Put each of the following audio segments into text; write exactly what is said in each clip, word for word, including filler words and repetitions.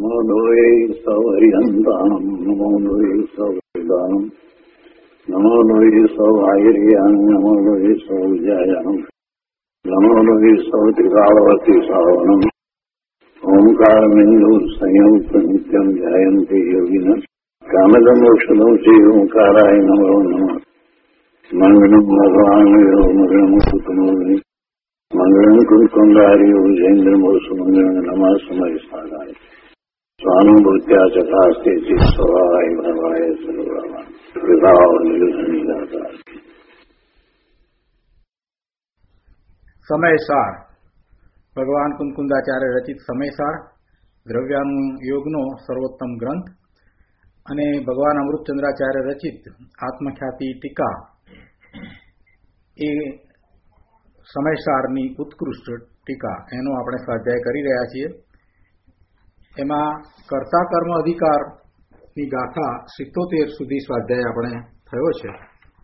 નમો લોહે સૌહરિહંતાનમ નમો લોહે સૌદાનમ નમો લોહે સૌઆયર્યાન નમો લોહે સૌજાયાનમ નમો લોહે સૌત્રિકાળવતી સાવનમ ઓમકાર બિંદુ સંયુક્ત નિત્યમ ધ્યાયંતિ યોગિન કામદમોક્ષદો શ્રી ઓંકારાય નમો નમઃ. મંગળમ ભગવાન મંગળમ કુટુંબી મંગળમ કુંકુંડારી વિજેન્દ્રમોષ મંગળમ નમઃ સમય સાગાય સ્વાનુભૂત્યા ચકાસ્તે ચિત્સવાય ભવાય સર્વમાં વિભાવ નિર્ધનિદાતા. સમયસાર ભગવાન કુંકુંદાચાર્ય રચિત સમયસાર દ્રવ્યાનું યોગનો સર્વોત્તમ ગ્રંથ અને ભગવાન અમૃતચંદ્રાચાર્ય રચિત આત્મખ્યાતિ ટીકા એ સમયસારની ઉત્કૃષ્ટ ટીકા એનો આપણે સ્વાધ્યાય કરી રહ્યા છીએ. એમાં કર્તા કર્મ અધિકારની ગાથા સિત્તોતેર સુધી સ્વાધ્યાય આપણે થયો છે.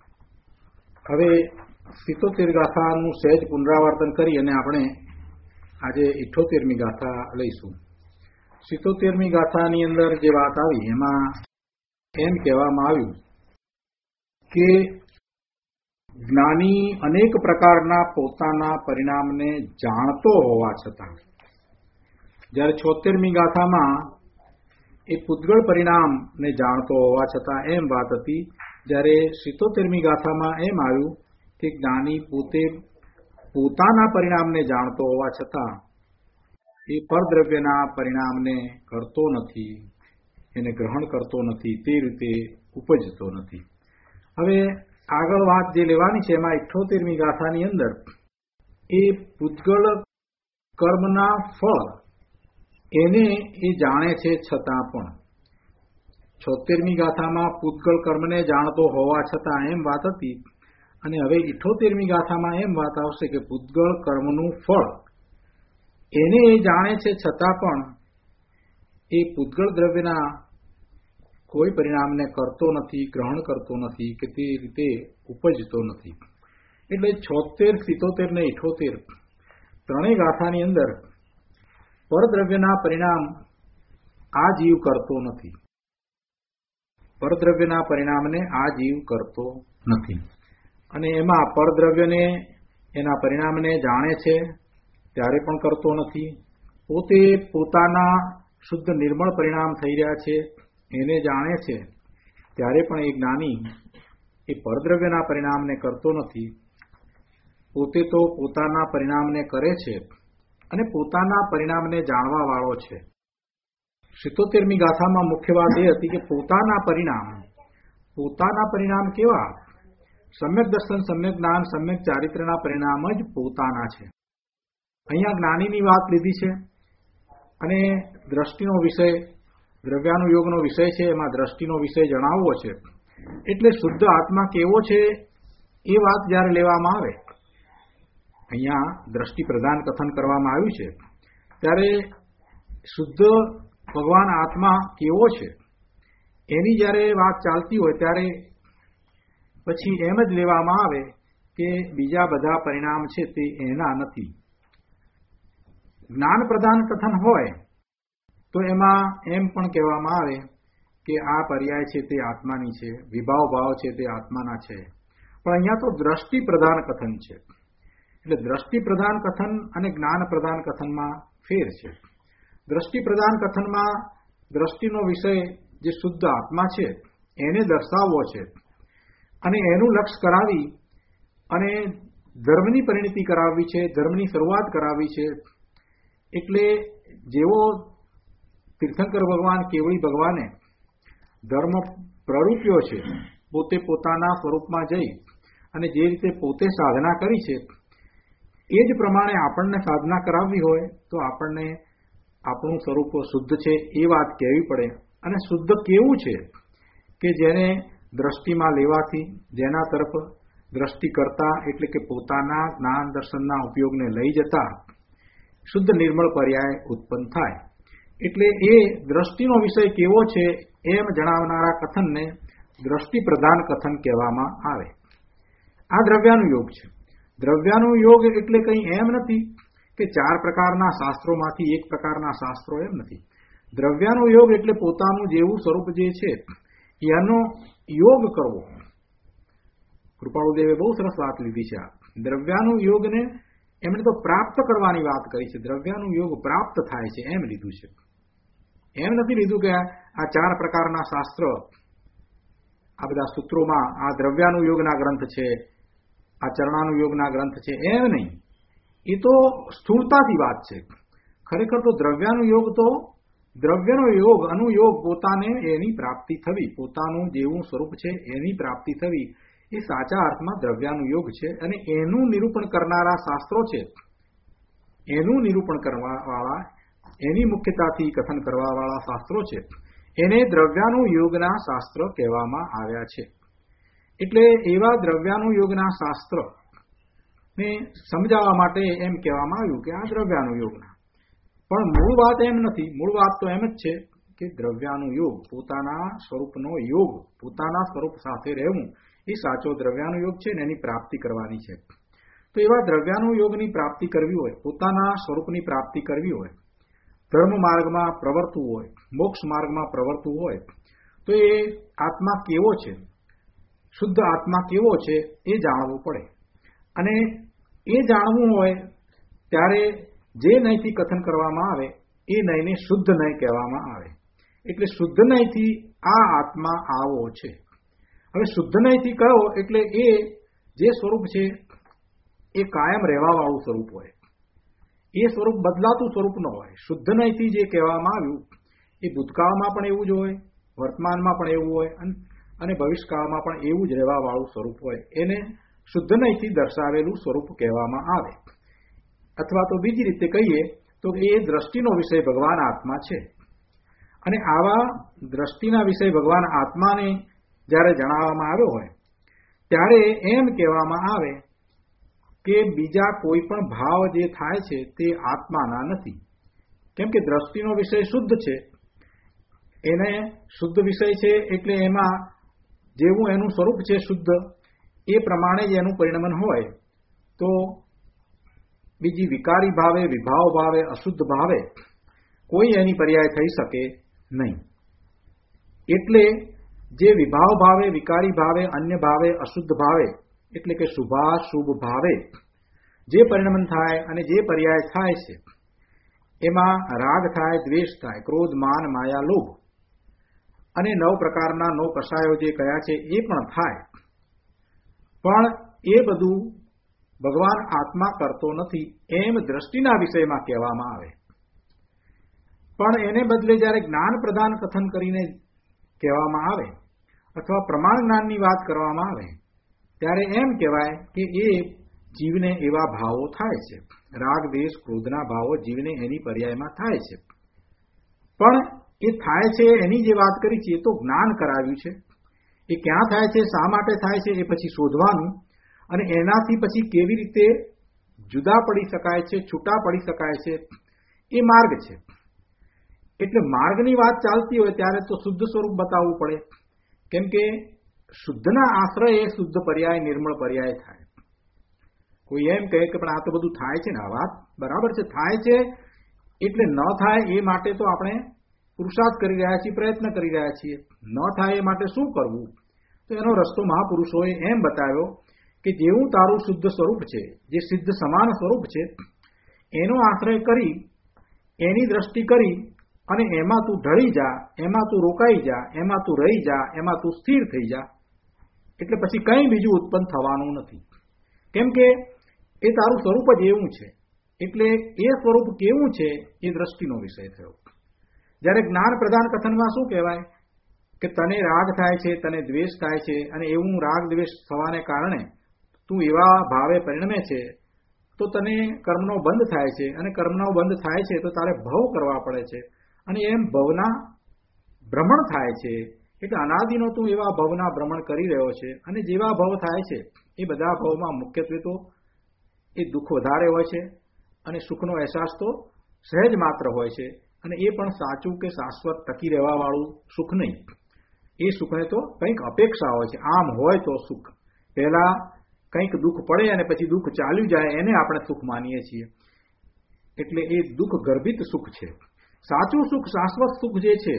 હવે સિત્તોતેર ગાથાનું સહેજ પુનરાવર્તન કરી અને આપણે આજે ઇઠ્ઠોતેરમી ગાથા લઈશું. સિત્તોતેરમી ગાથાની અંદર જે વાત આવી એમાં એમ કહેવામાં આવ્યું કે જ્ઞાની અનેક પ્રકારના પોતાના પરિણામને જાણતો હોવા છતાં, જ્યારે છોતેરમી ગાથામાં એ પૂતગળ પરિણામને જાણતો હોવા છતાં એમ વાત હતી, જ્યારે સિત્તોતેરમી ગાથામાં એમ આવ્યું કે જ્ઞાની પોતે પોતાના પરિણામને જાણતો હોવા છતાં એ પરદ્રવ્યના પરિણામને કરતો નથી, એને ગ્રહણ કરતો નથી, તે રીતે ઉપજતો નથી. હવે આગળ વાત જે લેવાની છે એમાં ઇઠ્ઠોતેરમી ગાથાની અંદર એ પૂતગળ કર્મના ફળ એને એ જાણે છે છતાં પણ, છોતેરમી ગાથામાં પૂતગળ કર્મને જાણતો હોવા છતાં એમ વાત હતી, અને હવે ઇઠ્ઠોતેરમી ગાથામાં એમ વાત આવશે કે પૂતગળ કર્મનું ફળ એને એ જાણે છે છતાં પણ એ પૂતગળ દ્રવ્યના કોઈ પરિણામને કરતો નથી, ગ્રહણ કરતો નથી કે તે રીતે ઉપજતો નથી. એટલે છોતેર, સિત્તોતેર ને ઇઠ્ઠોતેર ત્રણેય ગાથાની અંદર પરદ્રવ્યના પરિણામ આ જીવ કરતો નથી, પરદ્રવ્યના પરિણામને આ જીવ કરતો નથી. અને એમાં પરદ્રવ્યને એના પરિણામને જાણે છે ત્યારે પણ કરતો નથી, પોતે પોતાના શુદ્ધ નિર્મળ પરિણામ થઈ રહ્યા છે એને જાણે છે ત્યારે પણ એ જ્ઞાની એ પરદ્રવ્યના પરિણામને કરતો નથી, પોતે તો પોતાના પરિણામને કરે છે અને પોતાના પરિણામને જાણવા વાળો છે. સિત્તોતેરમી ગાથામાં મુખ્ય વાત એ હતી કે પોતાના પરિણામ, પોતાના પરિણામ કેવા? સમ્યક દર્શન, સમ્યક જ્ઞાન, સમ્યક ચારિત્રના પરિણામ જ પોતાના છે. અહીંયા જ્ઞાનીની વાત લીધી છે અને દ્રષ્ટિનો વિષય, દ્રવ્યાનું યોગનો વિષય છે, એમાં દ્રષ્ટિનો વિષય જણાવવો છે. એટલે શુદ્ધ આત્મા કેવો છે એ વાત જ્યારે લેવામાં આવે, અહીંયા દ્રષ્ટિ પ્રધાન કથન કરવામાં આવ્યું છે, ત્યારે શુદ્ધ ભગવાન આત્મા કેવો છે એની જ્યારે વાત ચાલતી હોય ત્યારે પછી એમ જ લેવામાં આવે કે બીજા બધા પરિણામ છે તે એના નથી. જ્ઞાન પ્રધાન કથન હોય તો એમાં એમ પણ કહેવામાં આવે કે આ પર્યાય છે તે આત્માની છે, વિભાવ ભાવ છે તે આત્માના છે. પણ અહીંયા તો દ્રષ્ટિ પ્રધાન કથન છે. એટલે દ્રષ્ટિ પ્રધાન કથન અને જ્ઞાન પ્રધાન કથનમાં ફેર છે. દ્રષ્ટિ પ્રધાન કથનમાં દ્રષ્ટિનો વિષય જે શુદ્ધ આત્મા છે એને દર્શાવવો છે અને એનું લક્ષ્ય કરાવી અને ધર્મની પરિણતિ કરાવવી છે, ધર્મની શરૂઆત કરાવવી છે. એટલે જેવો તીર્થંકર ભગવાન, કેવળી ભગવાને ધર્મ પ્રરૂપ્યો છે, પોતે પોતાના સ્વરૂપમાં જઈ અને જે રીતે પોતે સાધના કરી છે એ જ પ્રમાણે આપણને સાધના કરાવવી હોય તો આપણને આપણું સ્વરૂપ શુદ્ધ છે એ વાત કહેવી પડે. અને શુદ્ધ કેવું છે કે જેને દ્રષ્ટિમાં લેવાથી, જેના તરફ દ્રષ્ટિ કરતા એટલે કે પોતાના જ્ઞાન દર્શનના ઉપયોગને લઈ જતા શુદ્ધ નિર્મળ પર્યાય ઉત્પન્ન થાય. એટલે એ દ્રષ્ટિનો વિષય કેવો છે એમ જણાવનારા કથનને દ્રષ્ટિ પ્રધાન કથન કહેવામાં આવે. આ દ્રવ્યાનું યોગ છે. દ્રવ્યાનું યોગ એટલે કંઈ એમ નથી કે ચાર પ્રકારના શાસ્ત્રોમાંથી એક પ્રકારના શાસ્ત્રો, એમ નથી. દ્રવ્યાનું યોગ એટલે પોતાનું જેવું સ્વરૂપ જે છે એનો યોગ કરવો. કૃપાળુદેવે બહુ સરસ વાત લીધી છે. આ દ્રવ્યાનું યોગને એમણે તો પ્રાપ્ત કરવાની વાત કરી છે. દ્રવ્યાનું યોગ પ્રાપ્ત થાય છે એમ લીધું છે. એમ નથી લીધું કે આ ચાર પ્રકારના શાસ્ત્ર, આ બધા સૂત્રોમાં આ દ્રવ્યાનું યોગના ગ્રંથ છે, આ ચરણાનું યોગના ગ્રંથ છે, એમ નહીં. એ તો સ્થૂળતાથી વાત છે. ખરેખર તો દ્રવ્યાનું યોગ તો દ્રવ્યનો યોગ, અનુયોગ, પોતાને એની પ્રાપ્તિ થવી, પોતાનું જેવું સ્વરૂપ છે એની પ્રાપ્તિ થવી, એ સાચા અર્થમાં દ્રવ્યાનું યોગ છે. અને એનું નિરૂપણ કરનારા શાસ્ત્રો છે, એનું નિરૂપણ કરવાવાળા, એની મુખ્યતાથી કથન કરવાવાળા શાસ્ત્રો છે, એને દ્રવ્યાનું યોગના શાસ્ત્ર કહેવામાં આવ્યા છે. એટલે એવા દ્રવ્યાનું યોગના શાસ્ત્ર ને સમજાવવા માટે એમ કહેવામાં આવ્યું કે આ દ્રવ્યાનું યોગના. પણ મૂળ વાત એમ નથી. મૂળ વાત તો એમ જ છે કે દ્રવ્યાનું યોગ, પોતાના સ્વરૂપનો યોગ, પોતાના સ્વરૂપ સાથે રહેવું, એ સાચો દ્રવ્યાનું યોગ છે ને એની પ્રાપ્તિ કરવાની છે. તો એવા દ્રવ્યાનું યોગની પ્રાપ્તિ કરવી હોય, પોતાના સ્વરૂપની પ્રાપ્તિ કરવી હોય, ધર્મ માર્ગમાં પ્રવર્તવું હોય, મોક્ષ માર્ગમાં પ્રવર્તવું હોય, તો એ આત્મા કેવો છે, શુદ્ધ આત્મા કેવો છે એ જાણવું પડે. અને એ જાણવું હોય ત્યારે જે નયથી કથન કરવામાં આવે એ નયને શુદ્ધ નય કહેવામાં આવે. એટલે શુદ્ધ નયથી આ આત્મા આવો છે. હવે શુદ્ધ નયથી કહો એટલે એ જે સ્વરૂપ છે એ કાયમ રહેવાવાળું સ્વરૂપ હોય, એ સ્વરૂપ બદલાતું સ્વરૂપ ન હોય. શુદ્ધ નયથી જે કહેવામાં આવ્યું એ ભૂતકાળમાં પણ એવું જ હોય, વર્તમાનમાં પણ એવું હોય અને ભવિષ્યકાળમાં પણ એવું જ રહેવાવાળું સ્વરૂપ હોય. એને શુદ્ધ નયથી દર્શાવેલું સ્વરૂપ કહેવામાં આવે. અથવા તો બીજી રીતે કહીએ તો એ દ્રષ્ટિનો વિષય ભગવાન આત્મા છે. અને આવા દ્રષ્ટિના વિષય ભગવાન આત્માને જ્યારે જણાવવામાં આવ્યો હોય ત્યારે એમ કહેવામાં આવે કે બીજા કોઈ પણ ભાવ જે થાય છે તે આત્માના નથી. કેમ કે દ્રષ્ટિનો વિષય શુદ્ધ છે, એને શુદ્ધ વિષય છે એટલે એમાં જેવું એનું સ્વરૂપ છે શુદ્ધ, એ પ્રમાણે જ એનું પરિણમન હોય. તો બીજી વિકારી ભાવે, વિભાવ ભાવે, અશુદ્ધ ભાવે કોઈ એની પર્યાય થઈ શકે નહીં. એટલે જે વિભાવ ભાવે, વિકારી ભાવે, અન્ય ભાવે, અશુદ્ધ ભાવે એટલે કે શુભાશુભ ભાવે જે પરિણમન થાય અને જે પર્યાય થાય છે એમાં રાગ થાય, દ્વેષ થાય, ક્રોધ, માન, માયા, લોભ અને નવ પ્રકારના નવ કષાયો જે કયા છે એ પણ થાય. પણ એ બધું ભગવાન આત્મા કરતો નથી એમ દ્રષ્ટિના વિષયમાં કહેવામાં આવે. પણ એને બદલે જ્યારે જ્ઞાન પ્રદાન કથન કરીને કહેવામાં આવે અથવા પ્રમાણ જ્ઞાનની વાત કરવામાં આવે ત્યારે એમ કહેવાય કે એ જીવને એવા ભાવો થાય છે. રાગ, દ્વેષ, ક્રોધના ભાવો જીવને એની પર્યાયમાં થાય છે. પણ એ થાય છે એની જે વાત કરી છે એ તો જ્ઞાન કરાવ્યું છે. એ ક્યાં થાય છે, શા માટે થાય છે, એ પછી શોધવાનું અને એનાથી પછી કેવી રીતે જુદા પડી શકાય છે, છૂટા પડી શકાય છે, એ માર્ગ છે. એટલે માર્ગની વાત ચાલતી હોય ત્યારે તો શુદ્ધ સ્વરૂપ બતાવવું પડે. કેમ કે શુદ્ધના આશ્રય એ શુદ્ધ પર્યાય, નિર્મળ પર્યાય થાય. કોઈ એમ કહે કે પણ આ તો બધું થાય છે ને, આ વાત બરાબર છે, થાય છે એટલે ન થાય એ માટે તો આપણે પુરુષાર્થ કરી રહ્યા છીએ, પ્રયત્ન કરી રહ્યા છીએ. ન થાય એ માટે શું કરવું? તો એનો રસ્તો મહાપુરુષોએ એમ બતાવ્યો કે જેવું તારું શુદ્ધ સ્વરૂપ છે, જે સિદ્ધ સમાન સ્વરૂપ છે, એનો આશ્રય કરી, એની દ્રષ્ટિ કરી અને એમાં તું ઢળી જા, એમાં તું રોકાઈ જા, એમાં તું રહી જા, એમાં તું સ્થિર થઈ જા. એટલે પછી કંઈ બીજું ઉત્પન્ન થવાનું નથી. કેમ કે એ તારું સ્વરૂપ જ એવું છે. એટલે એ સ્વરૂપ કેવું છે એ દ્રષ્ટિનો વિષય થયો. જ્યારે જ્ઞાન પ્રદાન કથનમાં શું કહેવાય કે તને રાગ થાય છે, તને દ્વેષ થાય છે અને એવું રાગ દ્વેષ થવાને કારણે તું એવા ભાવે પરિણમે છે, તો તને કર્મનો બંધ થાય છે અને કર્મનો બંધ થાય છે તો તારે ભવ કરવા પડે છે અને એમ ભવના ભ્રમણ થાય છે. એટલે અનાદિનો તું એવા ભવના ભ્રમણ કરી રહ્યો છે અને જેવા ભવ થાય છે એ બધા ભવમાં મુખ્યત્વે તો એ દુઃખ વધારે હોય છે અને સુખનો અહેસાસ તો સહેજ માત્ર હોય છે. અને એ પણ સાચું કે શાશ્વત ટકી રહેવાવાળું સુખ નહીં. એ સુખને તો કંઈક અપેક્ષા હોય છે. આમ હોય તો સુખ. પહેલા કંઈક દુઃખ પડે અને પછી દુઃખ ચાલ્યું જાય એને આપણે સુખ માનીએ છીએ. એટલે એ દુઃખ ગર્ભિત સુખ છે. સાચું સુખ, શાશ્વત સુખ જે છે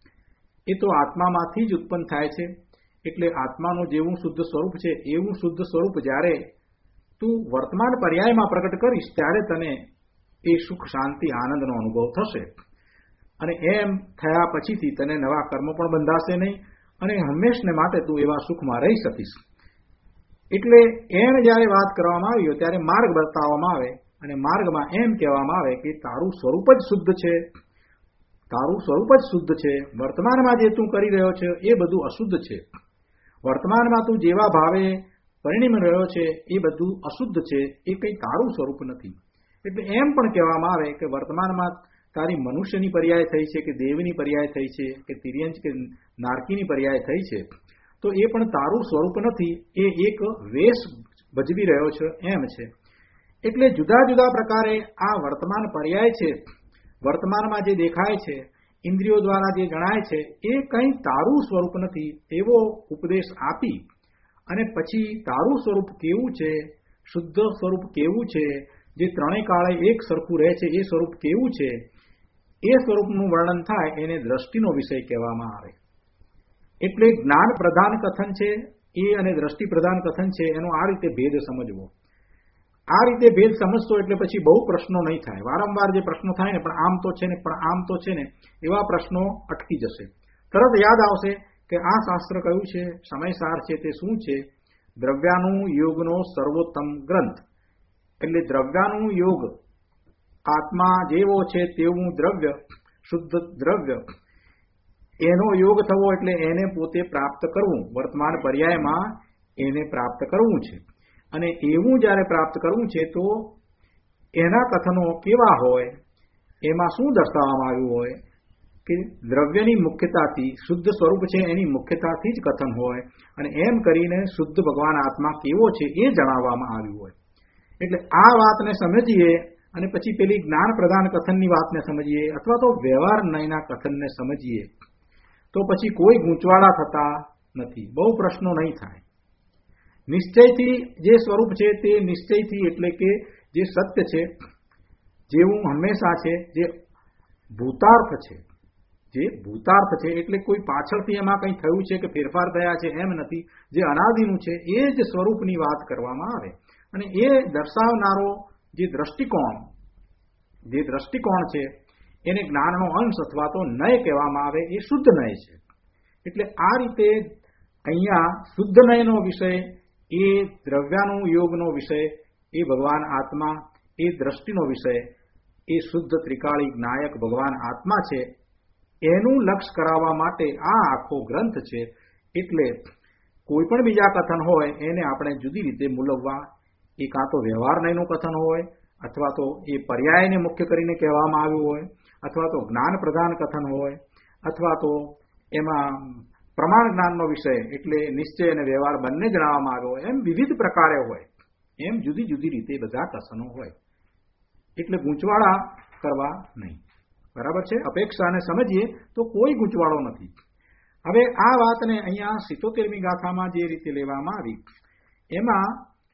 એ તો આત્મામાંથી જ ઉત્પન્ન થાય છે. એટલે આત્માનું જેવું શુદ્ધ સ્વરૂપ છે એવું શુદ્ધ સ્વરૂપ જ્યારે તું વર્તમાન પર્યાયમાં પ્રગટ કરીશ ત્યારે તને એ સુખ, શાંતિ, આનંદનો અનુભવ થશે. અને એમ થયા પછીથી તને નવા કર્મ પણ બંધાશે નહીં અને હંમેશને માટે તું એવા સુખમાં રહી શકીશ. એટલે એમ જ્યારે વાત કરવામાં આવી ત્યારે માર્ગ બતાવવામાં આવે અને માર્ગમાં એમ કહેવામાં આવે કે તારું સ્વરૂપ જ શુદ્ધ છે, તારું સ્વરૂપ જ શુદ્ધ છે. વર્તમાનમાં જે તું કરી રહ્યો છે એ બધું અશુદ્ધ છે. વર્તમાનમાં તું જેવા ભાવે પરિણમી રહ્યો છે એ બધું અશુદ્ધ છે, એ કંઈ તારું સ્વરૂપ નથી. એટલે એમ પણ કહેવામાં આવે કે વર્તમાનમાં તારી મનુષ્યની પર્યાય થઈ છે કે દેવની પર્યાય થઈ છે કે તિર્યંચ કે નારકીની પર્યાય થઈ છે, તો એ પણ તારું સ્વરૂપ નથી, એ એક વેશ ભજવી રહ્યો છે એમ છે. એટલે જુદા જુદા પ્રકારે આ વર્તમાન પર્યાય છે, વર્તમાનમાં જે દેખાય છે, ઇન્દ્રિયો દ્વારા જે જણાય છે, એ કંઈ તારું સ્વરૂપ નથી એવો ઉપદેશ આપી અને પછી તારું સ્વરૂપ કેવું છે, શુદ્ધ સ્વરૂપ કેવું છે, જે ત્રણેય કાળે એક સરખું રહે છે, એ સ્વરૂપ કેવું છે, એ સ્વરૂપનું વર્ણન થાય એને દ્રષ્ટિનો વિષય કહેવામાં આવે. એટલે જ્ઞાન પ્રધાન કથન છે એ અને દ્રષ્ટિ પ્રધાન કથન છે, એનો આ રીતે ભેદ સમજવો. આ રીતે ભેદ સમજશો એટલે પછી બહુ પ્રશ્નો નહીં થાય. વારંવાર જે પ્રશ્નો થાય ને પણ આમ તો છે ને પણ આમ તો છે ને એવા પ્રશ્નો અટકી જશે. તરત યાદ આવશે કે આ શાસ્ત્ર કયું છે, સમયસાર છે તે શું છે, દ્રવ્યાનું યોગનો સર્વોત્તમ ગ્રંથ. એટલે દ્રવ્યાનું યોગ, આત્મા જેવો છે તેવું દ્રવ્ય, શુદ્ધ દ્રવ્ય, એનો યોગ થવો એટલે એને પોતે પ્રાપ્ત કરવું, વર્તમાન પર્યાયમાં એને પ્રાપ્ત કરવું છે. અને એવું જ્યારે પ્રાપ્ત કરવું છે તો એના કથનો કેવા હોય, એમાં શું દર્શાવવામાં આવ્યું હોય કે દ્રવ્યની મુખ્યતાથી, શુદ્ધ સ્વરૂપ છે એની મુખ્યતાથી જ કથન હોય અને એમ કરીને શુદ્ધ ભગવાન આત્મા કેવો છે એ જણાવવામાં આવ્યું હોય. એટલે આ વાતને સમજીએ અને પછી પેલી જ્ઞાન પ્રધાન કથનની વાતને સમજીએ અથવા તો વ્યવહાર નયના કથનને સમજીએ તો પછી કોઈ ગૂંચવાડા થતા નથી, બહુ પ્રશ્નો નહીં થાય. નિશ્ચયથી જે સ્વરૂપ છે તે નિશ્ચયથી એટલે કે જે સત્ય છે, જેવું હંમેશા છે, જે ભૂતાર્થ છે, જે ભૂતાર્થ છે એટલે કોઈ પાછળથી એમાં કંઈ થયું છે કે ફેરફાર થયા છે એમ નથી, જે અનાદિનું છે એ જ સ્વરૂપની વાત કરવામાં આવે. અને એ દર્શાવનારો જે દ્રષ્ટિકોણ, જે દ્રષ્ટિકોણ છે એને જ્ઞાનનો અંશ અથવા તો નય કહેવામાં આવે, એ શુદ્ધ નય છે. એટલે આ રીતે અહીંયા શુદ્ધ નયનો વિષય, એ દ્રવ્યાનું યોગનો વિષય, એ ભગવાન આત્મા, એ દ્રષ્ટિનો વિષય, એ શુદ્ધ ત્રિકાળી જ્ઞાયક ભગવાન આત્મા છે, એનું લક્ષ્ય કરાવવા માટે આ આખો ગ્રંથ છે. એટલે કોઈ પણ બીજા કથન હોય એને આપણે જુદી રીતે મૂલવવા. એ કાં તો વ્યવહાર નયનું કથન હોય અથવા તો એ પર્યાયને મુખ્ય કરીને કહેવામાં આવ્યું હોય અથવા તો જ્ઞાન પ્રધાન કથન હોય અથવા તો એમાં પ્રમાણ જ્ઞાનનો વિષય એટલે નિશ્ચય અને વ્યવહાર બંને જણાવવામાં આવ્યો હોય, એમ વિવિધ પ્રકારે હોય, એમ જુદી જુદી રીતે બધા કથનો હોય. એટલે ગૂંચવાડા કરવા નહીં. બરાબર છે? અપેક્ષાને સમજીએ તો કોઈ ગૂંચવાડો નથી. હવે આ વાતને અહીંયા સિત્તોતેરમી ગાથામાં જે રીતે લેવામાં આવી એમાં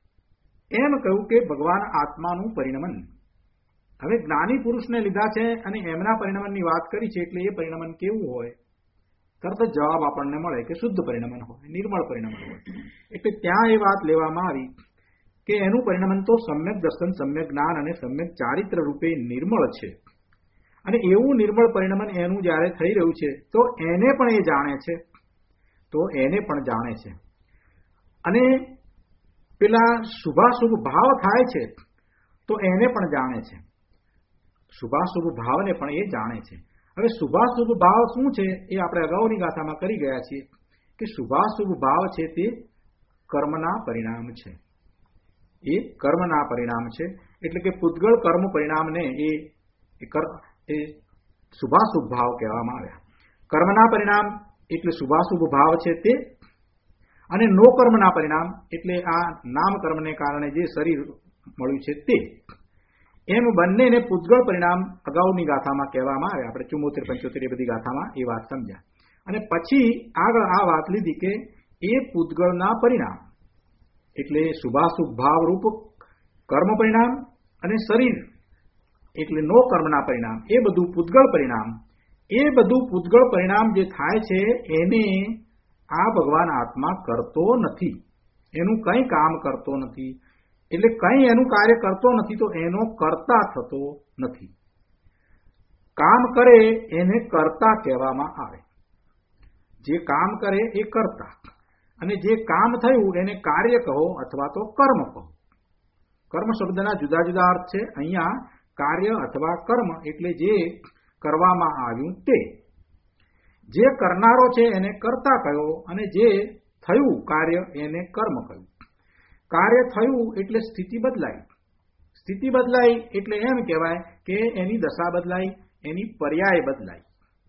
એમ કહ્યું કે ભગવાન આત્માનું પરિણમન. હવે જ્ઞાની પુરુષને લીધા છે અને એમના પરિણમનની વાત કરી છે, એટલે એ પરિણમન કેવું હોય? તરત જ જવાબ આપણને મળે કે શુદ્ધ પરિણમન હોય, નિર્મળ પરિણમન હોય. એટલે ત્યાં એ વાત લેવામાં આવી કે એનું પરિણમન તો સમ્યક દર્શન, સમ્યક જ્ઞાન અને સમ્યક ચારિત્ર રૂપે નિર્મળ છે. અને એવું નિર્મળ પરિણમન એનું જ્યારે થઈ રહ્યું છે તો એને પણ એ જાણે છે, તો એને પણ જાણે છે. અને પેલા શુભાશુભ ભાવ થાય છે તો એને પણ જાણે છે, શુભાશુભ ભાવને પણ એ જાણે છે. હવે શુભાશુભ ભાવ શું છે એ આપણે અગાઉની ગાથામાં કરી ગયા છીએ કે શુભાશુભ ભાવ છે તે કર્મના પરિણામ છે, એ કર્મના પરિણામ છે. એટલે કે પૂતગળ કર્મ પરિણામને એ એ શુભાશુભ ભાવ કહેવામાં આવ્યા. કર્મના પરિણામ એટલે શુભાશુભ ભાવ છે તે, અને નો કર્મના પરિણામ એટલે આ નામ કર્મને કારણે જે શરીર મળ્યું છે તે. એમ બંનેને પૂતગળ પરિણામ અગાઉની ગાથામાં કહેવામાં આવે. આપણે ચુમ્મોતેર પંચોતેર એ બધી ગાથામાં એ વાત સમજ્યા. અને પછી આગળ આ વાત લીધી કે એ પૂતગળના પરિણામ એટલે શુભાશુભ ભાવ રૂપ કર્મ પરિણામ અને શરીર એટલે નો કર્મના પરિણામ, એ બધું પૂતગળ પરિણામ, એ બધું પૂતગળ પરિણામ જે થાય છે એને આ ભગવાન આત્મા કરતો નથી, એનું કંઈ કામ કરતો નથી, એટલે કંઈ એનું કાર્ય કરતો નથી, તો એનો કર્તા થતો નથી. કામ કરે એને કર્તા કહેવામાં આવે. જે કામ કરે એ કર્તા, અને જે કામ થયું એને કાર્ય કહો અથવા તો કર્મ કહો. કર્મ શબ્દના જુદા જુદા અર્થ છે. અહીંયા કાર્ય અથવા કર્મ એટલે જે કરવામાં આવ્યું તે. જે કરનારો છે એને કર્તા કહ્યો, અને જે થયું કાર્ય એને કર્મ કહ્યું. કાર્ય થયું એટલે સ્થિતિ બદલાઈ. સ્થિતિ બદલાઈ એટલે એમ કહેવાય કે એની દશા બદલાઈ, એની પર્યાય બદલાઈ.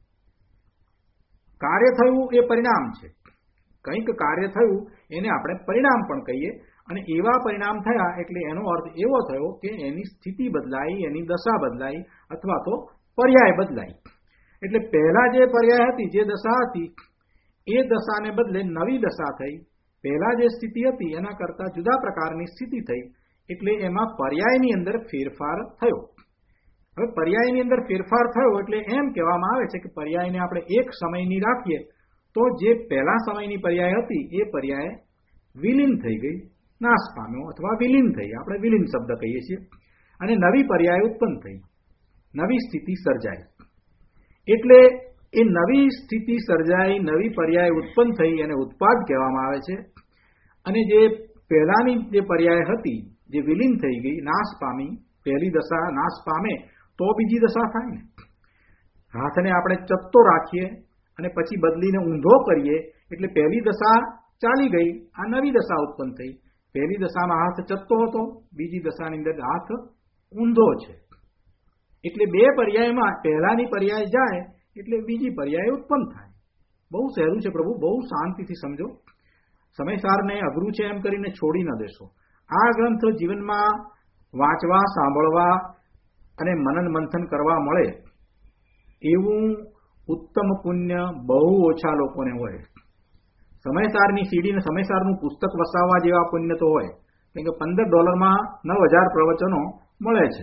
કાર્ય થયું એ પરિણામ છે. કંઈક કાર્ય થયું એને આપણે પરિણામ પણ કહીએ, અને એવા પરિણામ થયા એટલે એનો અર્થ એવો થયો કે એની સ્થિતિ બદલાઈ, એની દશા બદલાઈ અથવા તો પર્યાય બદલાઈ. એટલે પહેલા જે પર્યાય હતી, જે દશા હતી, એ દશાને બદલે નવી દશા થઈ. પહેલા જે સ્થિતિ હતી એના કરતા જુદા પ્રકારની સ્થિતિ થઈ, એટલે એમાં પર્યાયની અંદર ફેરફાર થયો. હવે પર્યાયની અંદર ફેરફાર થયો એટલે એમ કહેવામાં આવે છે કે પર્યાયને આપણે એક સમયની રાખીએ તો જે પહેલા સમયની પર્યાય હતી એ પર્યાય વિલીન થઈ ગઈ, નાશ પામ્યો અથવા વિલીન થઈ, આપણે વિલીન શબ્દ કહીએ છીએ, અને નવી પર્યાય ઉત્પન્ન થઈ, નવી સ્થિતિ સર્જાઈ. એટલે એ નવી સ્થિતિ સર્જાઈ, નવી પર્યાય ઉત્પન્ન થઈ એને ઉત્પાદ કહેવામાં આવે છે. અને જે પહેલાની જે પર્યાય હતી જે વિલીન થઈ ગઈ, નાશ પામી, પહેલી દશા નાશ પામે તો બીજી દશા થાય ને. હાથને આપણે ચત્તો રાખીએ અને પછી બદલીને ઊંધો કરીએ એટલે પહેલી દશા ચાલી ગઈ, આ નવી દશા ઉત્પન્ન થઈ. પહેલી દશામાં હાથ ચત્તો હતો, બીજી દશાની અંદર હાથ ઊંધો છે. એટલે બે પર્યાયમાં પહેલાની પર્યાય જાય એટલે બીજી પર્યાય ઉત્પન્ન થાય. બહુ સહેલું છે પ્રભુ, બહુ શાંતિથી સમજો. સમયસારને અઘરું છે એમ કરીને છોડી ન દેશો. આ ગ્રંથ જીવનમાં વાંચવા, સાંભળવા અને મનન મંથન કરવા મળે એવું ઉત્તમ પુણ્ય બહુ ઓછા લોકોને હોય. સમયસારની સીડીને સમયસારનું પુસ્તક વસાવવા જેવા પુણ્ય તો હોય, કેમ કે પંદર ડોલરમાં નવ હજાર પ્રવચનો મળે છે,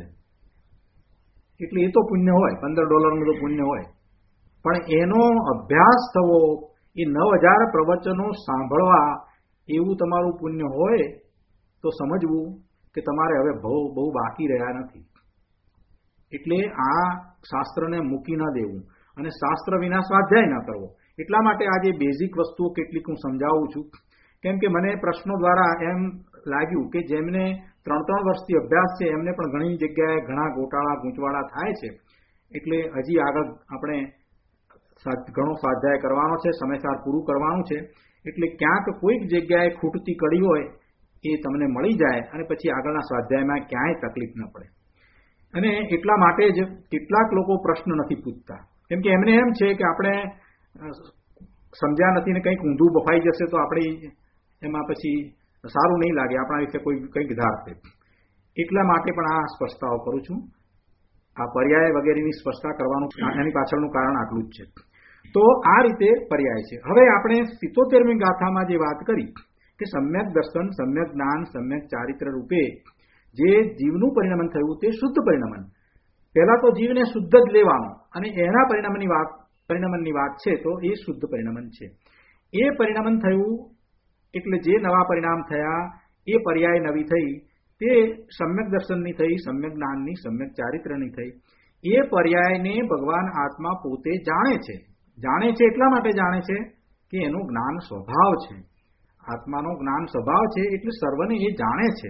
એટલે એ તો પુણ્ય હોય, પંદર ડોલરનું તો પુણ્ય હોય. પણ એનો અભ્યાસ થવો, એ નવ હજાર પ્રવચનો સાંભળવા એવું તમારું પુણ્ય હોય તો સમજવું કે તમારે હવે બહુ બહુ બાકી રહ્યા નથી. એટલે આ શાસ્ત્રને મૂકી ન દેવું અને શાસ્ત્ર વિના સ્વાધ્યાય ન કરવો. એટલા માટે આ જે બેઝિક વસ્તુઓ કેટલીક હું સમજાવું છું, કેમ કે મને પ્રશ્નો દ્વારા એમ લાગ્યું કે જેમને ત્રણ ત્રણ વર્ષથી અભ્યાસ છે એમને પણ ઘણી જગ્યાએ ઘણા ગોટાળા ગૂંચવાડા થાય છે. એટલે હજી આગળ આપણે ઘણો સ્વાધ્યાય કરવાનો છે, સમયસાર પૂરું કરવાનું છે. એટલે ક્યાંક કોઈક જગ્યાએ ખૂટતી કડી હોય એ તમને મળી જાય અને પછી આગળના સ્વાધ્યાયમાં ક્યાંય તકલીફ ન પડે. અને એટલા માટે જ કેટલાક લોકો પ્રશ્ન નથી પૂછતા, કેમ કે એમને એમ છે કે આપણે સમજ્યા નથી ને કંઈક ઊંધું બફાઈ જશે તો આપણે એમાં પછી સારું નહીં લાગે, આપણા વિશે કોઈ કંઈક ધારશે. એટલા માટે પણ આ સ્પષ્ટતાઓ કરું છું. આ પર્યાય વગેરેની સ્પષ્ટતા કરવાનું એની પાછળનું કારણ આટલું જ છે. તો આ રીતે પર્યાય છે. હવે આપણે સિત્તોતેરમી ગાથામાં જે વાત કરી કે સમ્યક દર્શન, સમ્યક જ્ઞાન, સમ્યક ચારિત્ર રૂપે જે જીવનું પરિણમન થયું તે શુદ્ધ પરિણમન. પહેલા તો જીવને શુદ્ધ જ લેવાનો અને એના પરિણમનની વાત પરિણમનની વાત છે તો એ શુદ્ધ પરિણમન છે. એ પરિણમન થયું એટલે જે નવા પરિણામ થયા એ પર્યાય નવી થઈ, તે સમ્યક દર્શનની થઈ, સમ્યક જ્ઞાનની, સમ્યક ચારિત્રની થઈ. એ પર્યાયને ભગવાન આત્મા પોતે જાણે છે. જાણે છે એટલા માટે જાણે છે કે એનો જ્ઞાન સ્વભાવ છે. આત્માનો જ્ઞાન સ્વભાવ છે એટલે સર્વને એ જાણે છે.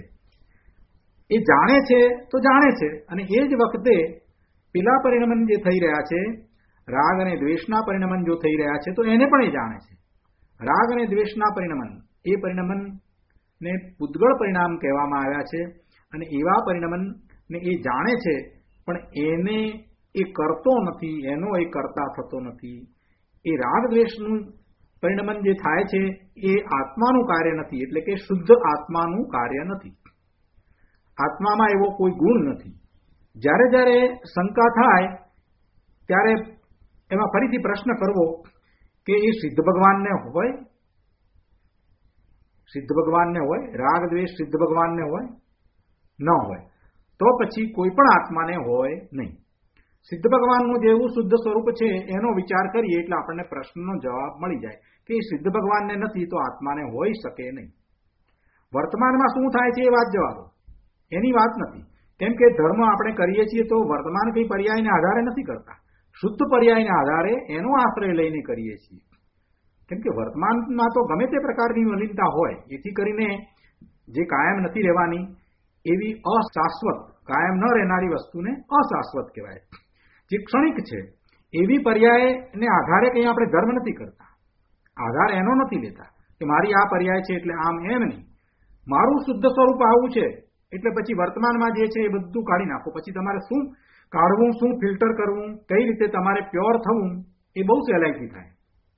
એ જાણે છે તો જાણે છે, અને એ જ વખતે પેલા પરિણમન જે થઈ રહ્યા છે, રાગ અને દ્વેષના પરિણમન જો થઈ રહ્યા છે તો એને પણ એ જાણે છે. રાગ અને દ્વેષના પરિણમન, એ પરિણમનને પૂતગળ પરિણામ કહેવામાં આવ્યા છે, અને એવા પરિણમનને એ જાણે છે પણ એને એ કરતો નથી, એનો એ કરતા થતો નથી. એ રાગ દ્વેષનું પરિણમન જે થાય છે એ આત્માનું કાર્ય નથી, એટલે કે શુદ્ધ આત્માનું કાર્ય નથી. આત્મામાં એવો કોઈ ગુણ નથી. જ્યારે જ્યારે શંકા થાય ત્યારે એમાં ફરીથી પ્રશ્ન કરવો કે એ સિદ્ધ ભગવાનને હોય, સિદ્ધ ભગવાનને હોય, રાગ દ્વેષ સિદ્ધ ભગવાનને હોય, ન હોય. તો પછી કોઈ પણ આત્માને હોય નહીં. સિદ્ધ ભગવાનનું જેવું શુદ્ધ સ્વરૂપ છે એનો વિચાર કરીએ એટલે આપણને પ્રશ્નનો જવાબ મળી જાય કે સિદ્ધ ભગવાનને નથી તો આત્માને હોઈ શકે નહીં. વર્તમાનમાં શું થાય છે એ વાત જવા દો, એની વાત નથી. કેમ કે ધર્મ આપણે કરીએ છીએ તો વર્તમાન કઈ પર્યાયને આધારે નથી કરતા, શુદ્ધ પર્યાયને આધારે એનો આશ્રય લઈને કરીએ છીએ. કેમ કે વર્તમાનમાં તો ગમે તે પ્રકારની મલિનતા હોય, એથી કરીને જે કાયમ નથી રહેવાની એવી અશાશ્વત, કાયમ ન રહેનારી વસ્તુને અશાશ્વત કહેવાય. જે ક્ષણિક છે એવી પર્યાયને આધારે કંઈ આપણે ધર્મ નથી કરતા, આધાર એનો નથી લેતા કે મારી આ પર્યાય છે એટલે આમ એમ નહીં. મારું શુદ્ધ સ્વરૂપ આવું છે એટલે પછી વર્તમાનમાં જે છે એ બધું કાઢી નાખો. પછી તમારે શું કાઢવું, શું ફિલ્ટર કરવું, કઈ રીતે તમારે પ્યોર થવું એ બહુ સહેલાઈથી થાય.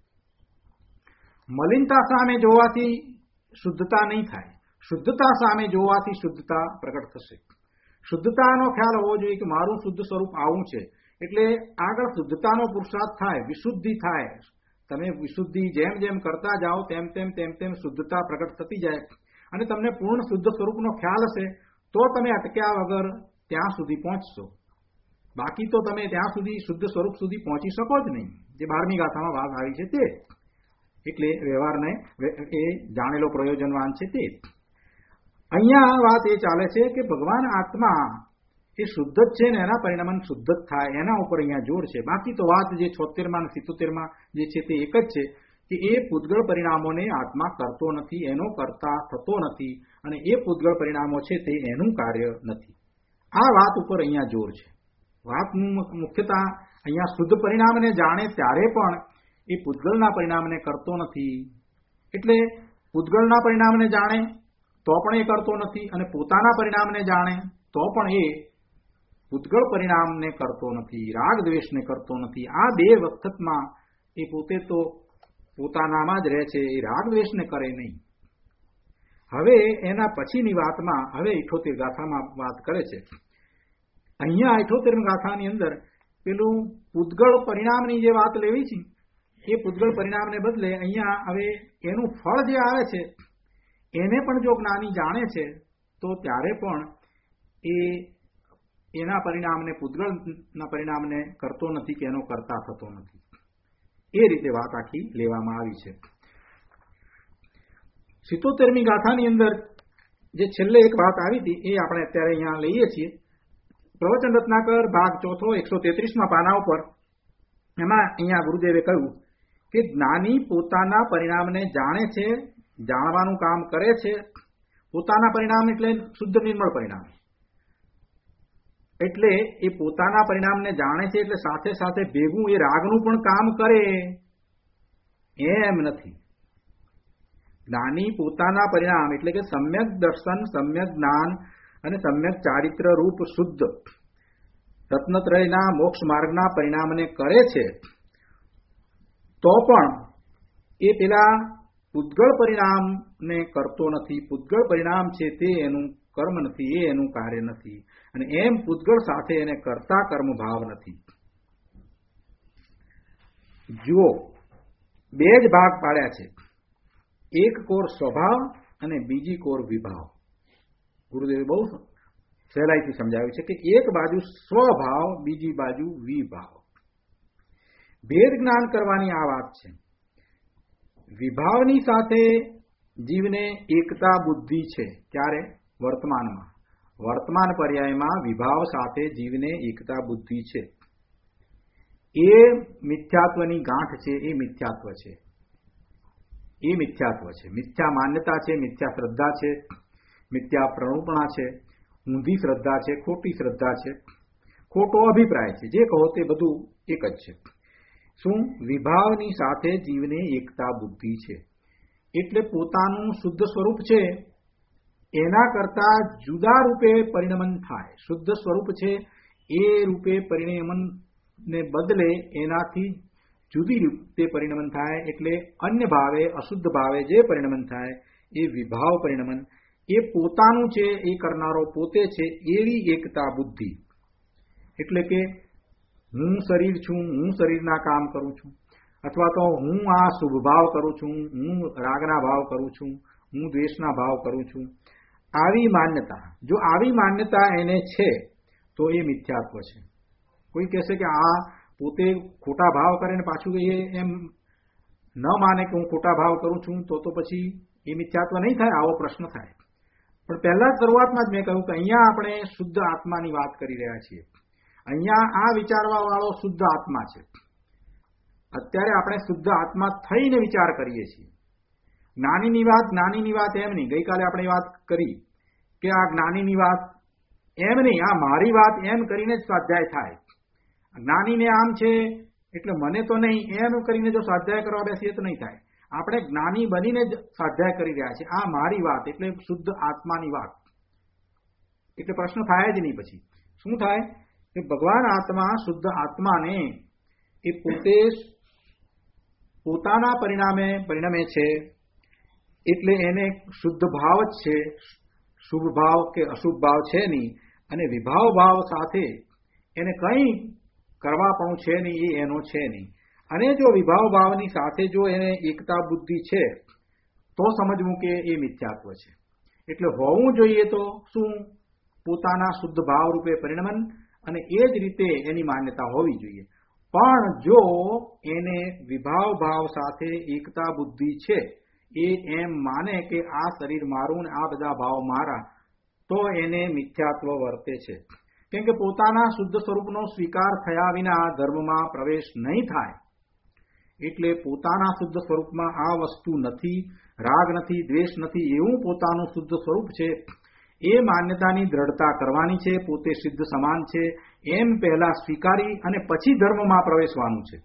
મલિનતા સામે જોવાથી શુદ્ધતા નહીં થાય, શુદ્ધતા સામે જોવાથી શુદ્ધતા પ્રગટ થશે. શુદ્ધતાનો ખ્યાલ હોવો જોઈએ કે મારું શુદ્ધ સ્વરૂપ આવું છે એટલે આગળ શુદ્ધતાનો પુરુષાર્થ થાય, વિશુદ્ધિ થાય. તમે વિશુદ્ધિ જેમ જેમ કરતા જાઓ તેમ તેમ તેમ તેમ શુદ્ધતા પ્રગટ થતી જાય અને તમને પૂર્ણ શુદ્ધ સ્વરૂપનો ખ્યાલ હશે તો તમે અટક્યા વગર ત્યાં સુધી પહોંચશો. બાકી તો તમે ત્યાં સુધી શુદ્ધ સ્વરૂપ સુધી પહોંચી શકો જ નહીં. જે બારમી ગાથામાં વાત આવી છે તે એટલે વ્યવહારને એ જાણેલો પ્રયોજનવાન છે તે. અહીંયા વાત એ ચાલે છે કે ભગવાન આત્મા એ શુદ્ધ જ છે ને એના પરિણામ શુદ્ધ જ થાય એના ઉપર અહીંયા જોર છે. બાકી તો વાત જે છોતેરમાં અને સિત્તોતેરમાં જે છે તે એક જ છે કે એ પૂતગળ પરિણામોને આત્મા કરતો નથી, એનો કરતા થતો નથી અને એ પૂતગળ પરિણામો છે તે એનું કાર્ય નથી. આ વાત ઉપર અહીંયા જોર છે. વાતનું મુખ્યતઃ અહીંયા શુદ્ધ પરિણામને જાણે ત્યારે પણ એ પૂતગળના પરિણામને કરતો નથી. એટલે પૂતગળના પરિણામને જાણે તો પણ એ કરતો નથી અને પોતાના પરિણામને જાણે તો પણ એ પૂતગળ પરિણામને કરતો નથી, રાગ દ્વેષને કરતો નથી. આ બે વખતમાં એ પોતે તો પોતાનામાં જ રહે છે, એ રાગ દ્વેષને કરે નહીં. હવે એના પછીની વાતમાં હવે અઠ્યોતેર ગાથામાં વાત કરે છે. અહીંયા અઠ્યોતેર ગાથાની અંદર પેલું પૂતગળ પરિણામની જે વાત લેવી છે એ પૂતગળ પરિણામને બદલે અહીંયા હવે એનું ફળ જે આવે છે એને પણ જો જ્ઞાની જાણે છે તો ત્યારે પણ એ એના પરિણામને પૂતગળના પરિણામને કરતો નથી કે એનો કરતા થતો નથી. એ રીતે વાત આખી લેવામાં આવી છે. સિત્તોતેરમી ગાથાની અંદર જે છેલ્લે એક વાત આવી હતી એ આપણે અત્યારે અહીંયા લઈએ છીએ. પ્રવચન રત્નાકર ભાગ ચોથો એકસો તેત્રીસમાં પાના ઉપર એમાં અહીંયા ગુરુદેવે કહ્યું કે જ્ઞાની પોતાના પરિણામને જાણે છે, જાણવાનું કામ કરે છે. પોતાના પરિણામ એટલે શુદ્ધ નિર્મળ પરિણામ. એટલે એ પોતાના પરિણામને જાણે છે એટલે સાથે સાથે ભેગું એ રાગનું પણ કામ કરે એમ નથી. જ્ઞાની પોતાના પરિણામ એટલે કે સમ્યક દર્શન, સમ્યક જ્ઞાન અને સમ્યક ચારિત્ર રૂપ શુદ્ધ રત્નત્રયના મોક્ષ માર્ગના પરિણામને કરે છે તો પણ એ પેલા પૂતગળ પરિણામને કરતો નથી. પૂતગળ પરિણામ છે તે એનું કર્મ નથી, એ એનું કાર્ય નથી અને એમ પૂતગળ સાથે એને કરતા કર્મ ભાવ નથી. જુઓ, બે જ ભાગ પાડ્યા છે, એક કોર સ્વભાવ અને બીજી કોર વિભાવ. ગુરુદેવે બહુ સહેલાઈથી સમજાવ્યું છે કે એક બાજુ સ્વભાવ, બીજી બાજુ વિભાવ. ભેદ જ્ઞાન કરવાની આ વાત છે. વિભાવની સાથે જીવને એકતા બુદ્ધિ છે. ક્યારે? વર્તમાનમાં. વર્તમાન પર્યાયમાં વિભાવ સાથે જીવને એકતા બુદ્ધિ છે. એ મિથ્યાત્વની ગાંઠ છે, એ મિથ્યાત્વ છે, એ મિથ્યાત્વ છે. મિથ્યા માન્યતા છે, મિથ્યા શ્રદ્ધા છે, મિથ્યા પ્રણુપણા છે, ઊંધી શ્રદ્ધા છે, ખોટી શ્રદ્ધા છે, ખોટો અભિપ્રાય છે. જે કહો તે બધું એક જ છે. શું? વિભાવની સાથે જીવને એકતા બુદ્ધિ છે. એટલે પોતાનું શુદ્ધ સ્વરૂપ છે એના કરતા જુદા રૂપે પરિણમન થાય. શુદ્ધ સ્વરૂપ છે એ રૂપે પરિણમનને બદલે એનાથી જુદી રીતે પરિણમન થાય. એટલે અન્ય ભાવે, અશુદ્ધ ભાવે જે પરિણમન થાય એ વિભાવ પરિણમન. એ પોતાનું છે, એ કરનારો પોતે છે એવી એકતા બુદ્ધિ. એટલે કે હું શરીર છું, હું શરીરના કામ કરું છું, અથવા તો હું આ શુભ ભાવ કરું છું, હું રાગના ભાવ કરું છું, હું દ્વેષના ભાવ કરું છું, આવી માન્યતા, જો આવી માન્યતા એને છે તો એ મિથ્યાત્વ છે. કોઈ કહેશે કે આ પોતે ખોટા ભાવ કરે ને પાછું એ એમ ન માને કે હું ખોટા ભાવ કરું છું તો તો પછી એ મિથ્યાત્વ નહીં થાય, આવો પ્રશ્ન થાય. પણ પહેલા શરૂઆતમાં જ મેં કહ્યું કે અહીંયા આપણે શુદ્ધ આત્માની વાત કરી રહ્યા છીએ. અહીંયા આ વિચારવા વાળો શુદ્ધ આત્મા છે. અત્યારે આપણે શુદ્ધ આત્મા થઈને વિચાર કરીએ છીએ. જ્ઞાનીની વાત જ્ઞાનીની વાત એમ નહીં. ગઈકાલે આપણે વાત કરી કે આ જ્ઞાનીની વાત એમ નહીં, આ મારી વાત એમ કરીને જ સ્વાધ્યાય થાય. જ્ઞાનીને આમ છે એટલે મને તો નહીં એમ કરીને જો સ્વાધ્યાય કરવા બેસીએ તો નહીં થાય. આપણે જ્ઞાની બનીને જ સ્વાધ્યાય કરી રહ્યા છીએ. આ મારી વાત એટલે શુદ્ધ આત્માની વાત, એટલે પ્રશ્ન થાય જ નહીં. પછી શું થાય કે ભગવાન આત્મા શુદ્ધ આત્માને એ પોતે પોતાના પરિણામે પરિણમે છે, એટલે એને શુદ્ધ ભાવ જ છે, શુભ ભાવ કે અશુભ ભાવ છે નહીં. અને વિભાવ ભાવ સાથે એને કંઈ કરવા પણ છે નહીં, એ એનો છે નહીં. અને જો વિભાવ ભાવની સાથે જો એને એકતા બુદ્ધિ છે તો સમજવું કે એ મિથ્યાત્વ છે. એટલે હોવું જોઈએ તો શું? પોતાના શુદ્ધ ભાવ રૂપે પરિણમન, અને એ જ રીતે એની માન્યતા હોવી જોઈએ. પણ જો એને વિભાવ ભાવ સાથે એકતા બુદ્ધિ છે, એ એમ માને કે આ શરીર મારું ને આ બધા ભાવ મારા, તો એને મિથ્યાત્વ વર્તે છે. કેમ કે પોતાના શુદ્ધ સ્વરૂપનો સ્વીકાર થયા વિના ધર્મમાં પ્રવેશ નહીં થાય. એટલે પોતાના શુદ્ધ સ્વરૂપમાં આ વસ્તુ નથી, રાગ નથી, દ્વેષ નથી, એવું પોતાનું શુદ્ધ સ્વરૂપ છે, એ માન્યતાની દ્રઢતા કરવાની છે. પોતે સિદ્ધ સમાન છે એમ પહેલા સ્વીકારી અને પછી ધર્મમાં પ્રવેશવાનું છે.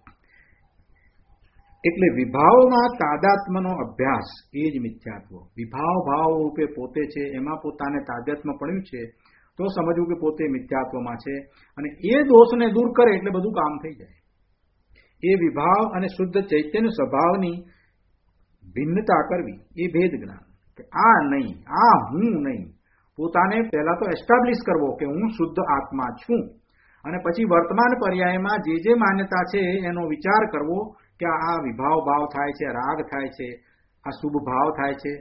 એટલે વિભાવમાં તાદાત્મ્યનો અભ્યાસ એ જ મિથ્યાત્વ. વિભાવ ભાવ રૂપે પોતે છે, એમાં પોતાને તાદાત્મ્ય પડ્યું છે તો સમજવું કે પોતે મિથ્યાત્વમાં છે. અને એ દોષને દૂર કરે એટલે બધું કામ થઈ જાય. એ વિભાવ અને શુદ્ધ ચૈતન્ય સ્વભાવની ભિન્નતા કરવી એ ભેદ જ્ઞાન. કે આ નહીં, આ હું નહીં. પોતાને પહેલા તો એસ્ટાબ્લિશ કરવો કે હું શુદ્ધ આત્મા છું, અને પછી વર્તમાન પર્યાયમાં જે જે માન્યતા છે એનો વિચાર કરવો કે આ વિભાવ ભાવ થાય છે, રાગ થાય છે, આ શુભ ભાવ થાય છે,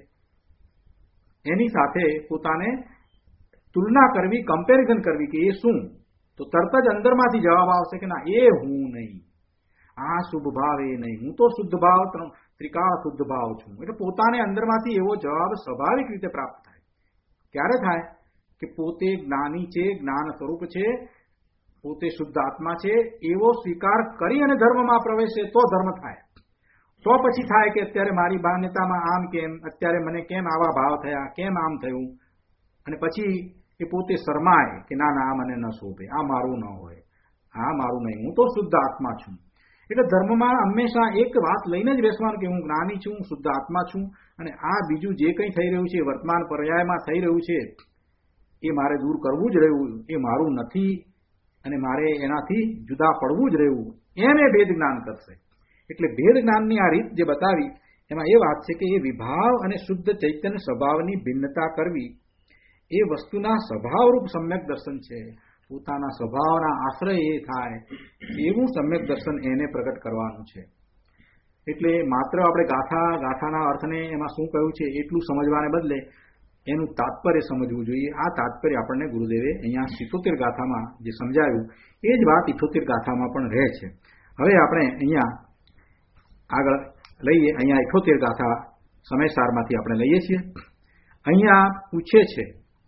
એની સાથે પોતાને તુલના કરવી, કમ્પેરિઝન કરવી કે એ શું. તો તરત જ અંદરમાંથી જવાબ આવશે કે ના, એ હું નહીં, આ શુભ ભાવ એ નહીં, હું તો શુદ્ધ ભાવ ત્રિકાળ શુદ્ધ ભાવ છું. એટલે પોતાને અંદરમાંથી એવો જવાબ સ્વાભાવિક રીતે પ્રાપ્ત થાય. ક્યારે થાય? કે પોતે જ્ઞાની છે, જ્ઞાન સ્વરૂપ છે, પોતે શુદ્ધ આત્મા છે એવો સ્વીકાર કરી અને ધર્મમાં પ્રવેશે તો ધર્મ થાય. તો પછી થાય કે અત્યારે મારી માન્યતામાં આમ કેમ, અત્યારે મને કેમ આવા ભાવ થયા, કેમ આમ થયું. અને પછી એ પોતે શરમાય કે ના ના, આ મને ન શોભે, આ મારું ન હોય, આ મારું નહીં, હું તો શુદ્ધ આત્મા છું. એટલે ધર્મમાં હંમેશા એક વાત લઈને જ બેસવાનું કે હું જ્ઞાની છું, શુદ્ધ આત્મા છું, અને આ બીજું જે કંઈ થઈ રહ્યું છે, વર્તમાન પર્યાયમાં થઈ રહ્યું છે, એ મારે દૂર કરવું જ રહ્યું, એ મારું નથી અને મારે એનાથી જુદા પડવું જ રહેવું, એમ એ ભેદ જ્ઞાન કરશે. એટલે ભેદ જ્ઞાનની આ રીત જે બતાવી એમાં એ વાત છે કે એ વિભાવ અને શુદ્ધ ચૈતન્ય સ્વભાવની ભિન્નતા કરવી એ વસ્તુના સ્વભાવરૂપ સમ્યક દર્શન છે. પોતાના સ્વભાવના આશ્રય એ થાય એવું સમ્યક દર્શન એને પ્રગટ કરવાનું છે. એટલે માત્ર આપણે ગાથા ગાથાના અર્થને એમાં શું કહ્યું છે એટલું સમજવાને બદલે એનું તાત્પર્ય સમજવું જોઈએ. આ તાત્પર્ય આપણને ગુરુદેવે અહીંયા સિત્તોતેર ગાથામાં જે સમજાવ્યું એ જ વાત ઇઠોતેર ગાથામાં પણ રહે છે. હવે આપણે અહીંયા આગળ લઈએ. અહીંયા ઇઠોતેર ગાથા સમયસારમાંથી આપણે લઈએ છીએ. અહીંયા પૂછે છે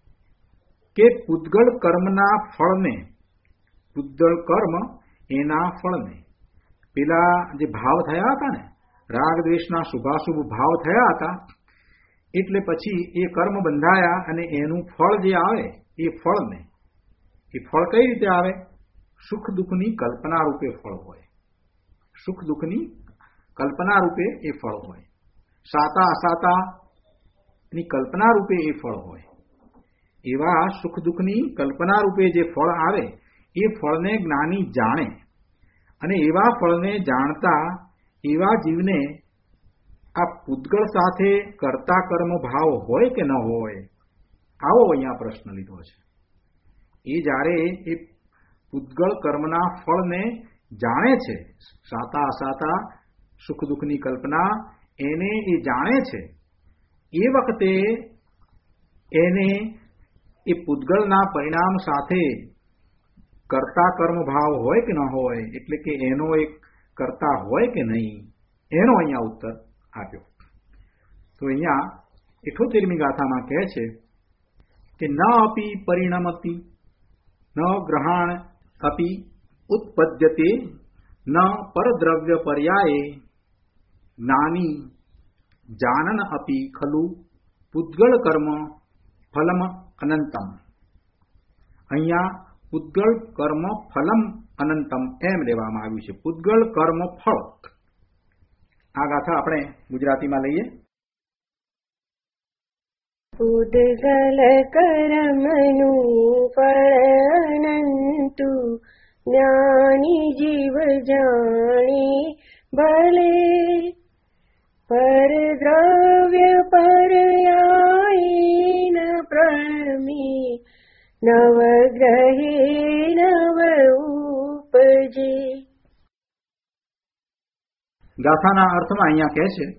કે પૂતગળ કર્મના ફળને, પૂતગળ કર્મ એના ફળને, પેલા જે ભાવ થયા હતા ને, રાગ દ્વેષના શુભાશુભ ભાવ થયા હતા, એટલે પછી એ કર્મ બંધાયા અને એનું ફળ જે આવે એ ફળને, એ ફળ કઈ રીતે આવે? સુખ દુઃખની કલ્પના રૂપે ફળ હોય. સુખ દુઃખની કલ્પના રૂપે એ ફળ હોય. સાતા અસાતા ની કલ્પના રૂપે એ ફળ હોય. એવા સુખ દુઃખની કલ્પના રૂપે જે ફળ આવે એ ફળને જ્ઞાની જાણે, અને એવા ફળને જાણતા એવા જીવને આ પૂતગળ સાથે કરતા કર્મ ભાવ હોય કે ન હોય, આવો અહીંયા પ્રશ્ન લીધો છે. એ જ્યારે એ પૂતગળ કર્મના ફળને જાણે છે, સાતા અસાતા સુખ દુઃખની કલ્પના એને એ જાણે છે, એ વખતે એને એ પૂતગળના પરિણામ સાથે કર્તા કર્મ ભાવ હોય કે ન હોય, એટલે કે એનો એક કર્તા હોય કે નહીં, એનો અહીંયા ઉત્તર આપ્યો. તો અહીંયા અઠ્ઠોતેરમી ગાથામાં કહે છે કે ન અપી પરિણમતી ન ગ્રહાણ અપી ઉત્પદ્યતે ન પરદ્રવ્ય પર્યાયે જ્ઞાની જાનન અપી ખલુ પૂતગળ કર્મ ફલમ અનંતમ. અહીંયા પૂતગળ કર્મ ફલમ અનંતમ એમ લેવામાં આવ્યું છે. પૂતગળ કર્મ ફળ. આ ગાથા આપણે ગુજરાતીમાં લઈએ. પૂતગલ કર્મનું ફળ અનંતુ જ્ઞાની જીવ જાણી ભલે પરદ્રવ્ય પર્યાયન પ્રણમી નવગ્રહે નવ ઉપજે. ગાથાના અર્થમાં અહીંયા કહે છે